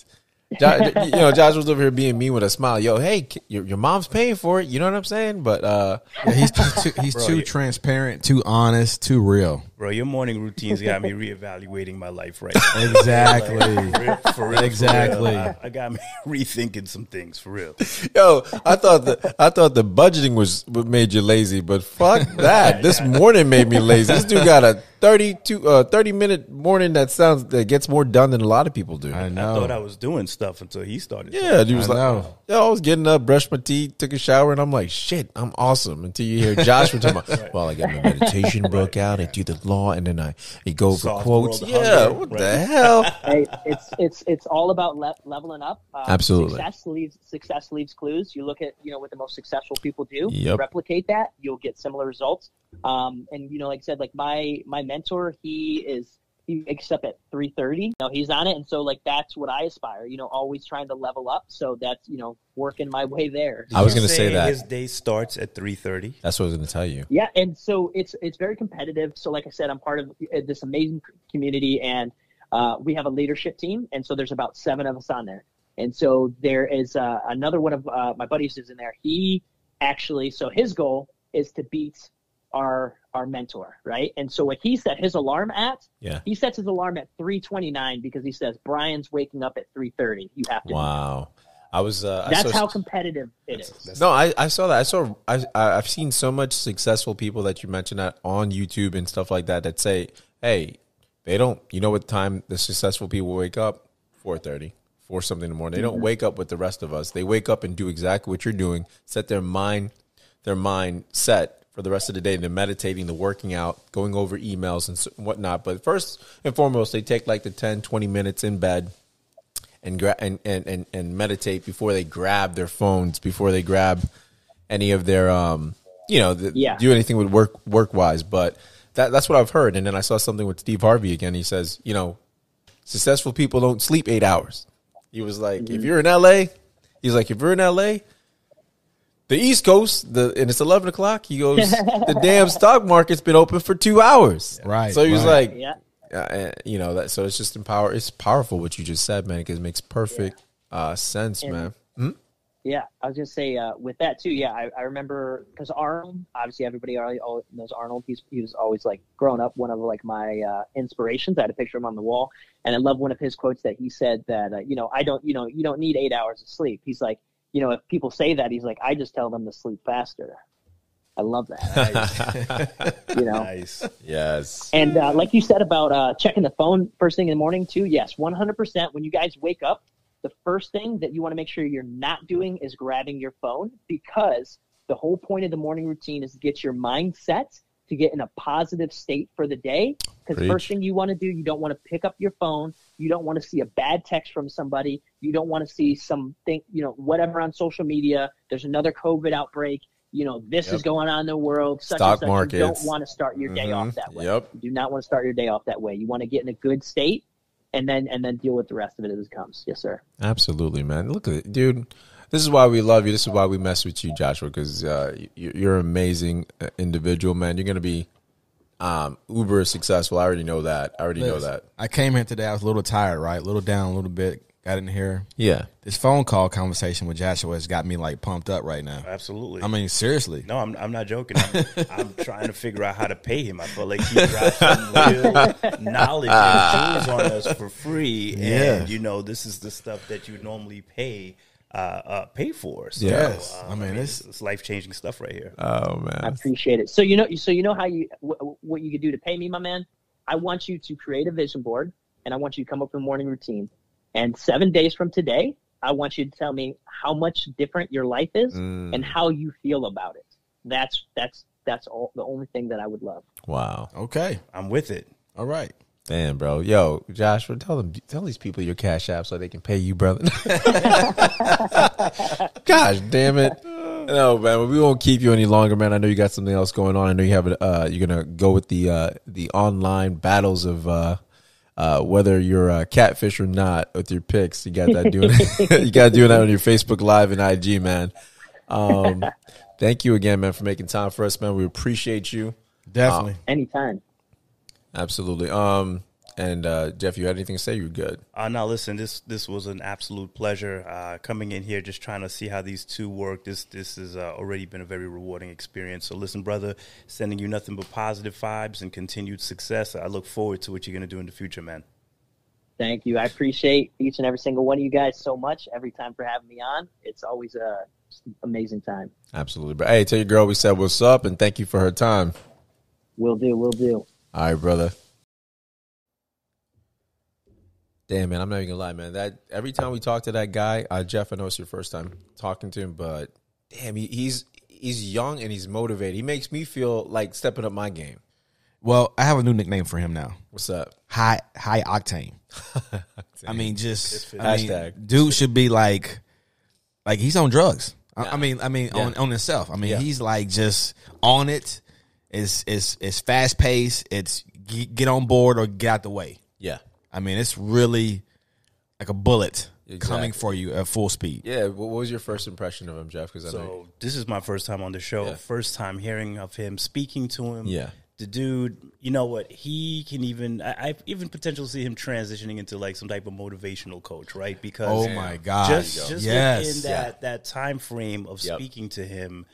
Josh was over here being mean with a smile. Yo, hey, your mom's paying for it. You know what I'm saying? But yeah, he's too transparent, too honest, too real. Bro, your morning routines got me reevaluating my life right now. Exactly. For real, exactly. I got me rethinking some things for real. Yo, I thought the budgeting was what made you lazy, but fuck that. This morning made me lazy. This dude got a 30-minute morning that gets more done than a lot of people do. I know. I thought I was doing stuff until he started. Yeah, dude was I like, know. yo, I was getting up, brushed my teeth, took a shower, and I'm like, shit, I'm awesome. Until you hear Josh talking about, well, I got my meditation book out, I do the law, and then I go over Soft quotes. world Yeah, hunger, what right? the hell? Hey, it's all about leveling up. Absolutely. Success leaves clues. You look at what the most successful people do. Yep. Replicate that, you'll get similar results. And like I said, like my mentor, he wakes up at 3:30. He's on it, and so like that's what I aspire. Always trying to level up. So that's working my way there. I was going to say that his day starts at 3:30. That's what I was going to tell you. Yeah, and so it's very competitive. So like I said, I'm part of this amazing community, and we have a leadership team, and so there's about 7 of us on there. And so there is another one of my buddies is in there. He actually, so his goal is to beat our mentor, right? And so what he set his alarm at, he sets his alarm at 3:29 because he says Brian's waking up at 3:30. You have to. Wow. That's how competitive it is. No, I saw that. I've seen so much successful people that you mentioned that on YouTube and stuff like that say, hey, they don't, what time the successful people wake up? 4:30, 4 something in the morning. They don't wake up with the rest of us. They wake up and do exactly what you're doing, set their mind set for the rest of the day. They're meditating, they're working out, going over emails and whatnot. But first and foremost, they take like the 10, 20 minutes in bed and meditate before they grab their phones, before they grab any of their, do anything with work wise. But that's what I've heard. And then I saw something with Steve Harvey again. He says, successful people don't sleep 8 hours. He was like, if you're in LA, the East Coast, and it's 11 o'clock, he goes, the damn stock market's been open for 2 hours. Right. So he was like, that. So it's just it's powerful what you just said, man, because it makes perfect sense, man. Yeah, I was going to say with that too. Yeah, I remember because Arnold, obviously everybody already knows Arnold. He was always like growing up one of like my inspirations. I had a picture of him on the wall, and I love one of his quotes that he said that you don't need 8 hours of sleep. He's like, if people say that, he's like, I just tell them to sleep faster. I love that. Nice. Yes. And like you said about checking the phone first thing in the morning too. Yes, 100%. When you guys wake up, the first thing that you want to make sure you're not doing is grabbing your phone, because the whole point of the morning routine is to get your mind set to get in a positive state for the day. Because first thing you want to do, you don't want to pick up your phone. You don't want to see a bad text from somebody. You don't want to see something, whatever on social media. There's another COVID outbreak. This is going on in the world. Stock markets. You don't want to start your day off that way. Yep. You do not want to start your day off that way. You want to get in a good state and then deal with the rest of it as it comes. Yes, sir. Absolutely, man. Look at it, dude. This is why we love you. This is why we mess with you, Joshua, because you're an amazing individual, man. You're going to be uber successful. I already know that. I came here today. I was a little tired, right? A little down, a little bit. Got in here. Yeah. This phone call conversation with Joshua has got me like pumped up right now. Absolutely. I mean, seriously. No, I'm not joking. I'm trying to figure out how to pay him. I feel like he dropped some real knowledge and tools on us for free. And, this is the stuff that you normally pay pay for. So, Yes. I mean, it's life-changing stuff right here. Oh man, I appreciate it. So you know how what you could do to pay me, my man. I want you to create a vision board, and I want you to come up with a morning routine. And 7 days from today, I want you to tell me how much different your life is and how you feel about it. That's all. The only thing that I would love. wow. Okay. I'm with it. All right. Damn, bro. Yo, Joshua, tell these people your Cash App so they can pay you, brother. Gosh, damn it. No, man, we won't keep you any longer, man. I know you got something else going on. I know you have you're gonna go with the online battles of whether you're a catfish or not with your picks. You got that doing you got to do that on your Facebook Live and IG, man. Thank you again, man, for making time for us, man. We appreciate you. Definitely. Anytime. Absolutely. And Jeff, you had anything to say? You're good. No, listen, this was an absolute pleasure coming in here, just trying to see how these two work. This has already been a very rewarding experience. So listen, brother, sending you nothing but positive vibes and continued success. I look forward to what you're going to do in the future, man. Thank you. I appreciate each and every single one of you guys so much every time for having me on. It's always just an amazing time. Absolutely. But hey, tell your girl we said what's up, and thank you for her time. Will do. All right, brother. Damn, man, I'm not even gonna lie, man. That every time we talk to that guy, Jeff, I know it's your first time talking to him, but damn, he's young and he's motivated. He makes me feel like stepping up my game. Well, I have a new nickname for him now. What's up? High octane. I mean, hashtag. Dude should be like he's on drugs. I mean, on himself. I mean, he's like just on it. It's fast paced. It's get on board or get out the way. Yeah. I mean, it's really like a bullet coming for you at full speed. Yeah. What was your first impression of him, Jeff? Because This is my first time on the show. Yeah. First time hearing of him, speaking to him. Yeah. The dude, you know what? He can even, I even potentially see him transitioning into like some type of motivational coach, right? Because oh my God, just within that time frame of speaking to him,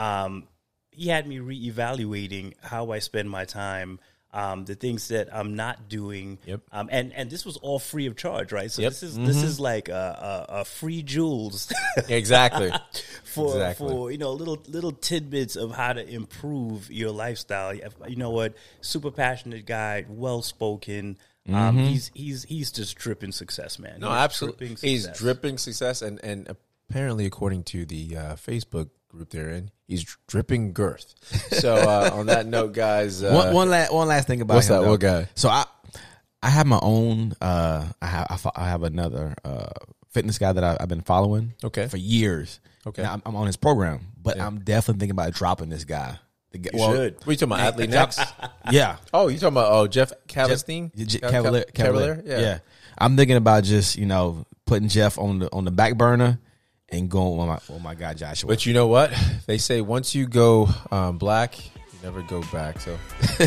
he had me reevaluating how I spend my time. The things that I'm not doing, and this was all free of charge, right? So this is like a free jewels, exactly for little tidbits of how to improve your lifestyle. You know what? Super passionate guy, well spoken. He's just dripping success, man. No, absolutely, he's dripping success, and apparently, according to the Facebook group they're in, he's dripping girth. So on that note, guys, one last thing about what's him. That? What guy? So I have my own. I have another fitness guy that I've been following. For years. Okay, now, I'm on his program, but I'm definitely thinking about dropping this guy. You should. What are you talking about? Athlete Next? Yeah. Oh, you talking about Jeff Cavalier? Cavalier. Yeah. I'm thinking about just putting Jeff on the back burner. And going, oh my God, Joshua. But you know what? They say once you go black, you never go back. So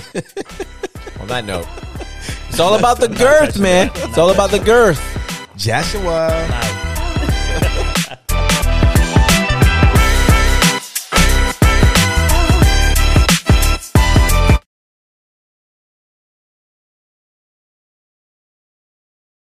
on that note, it's all about the girth, man. It's all about the girth. Joshua.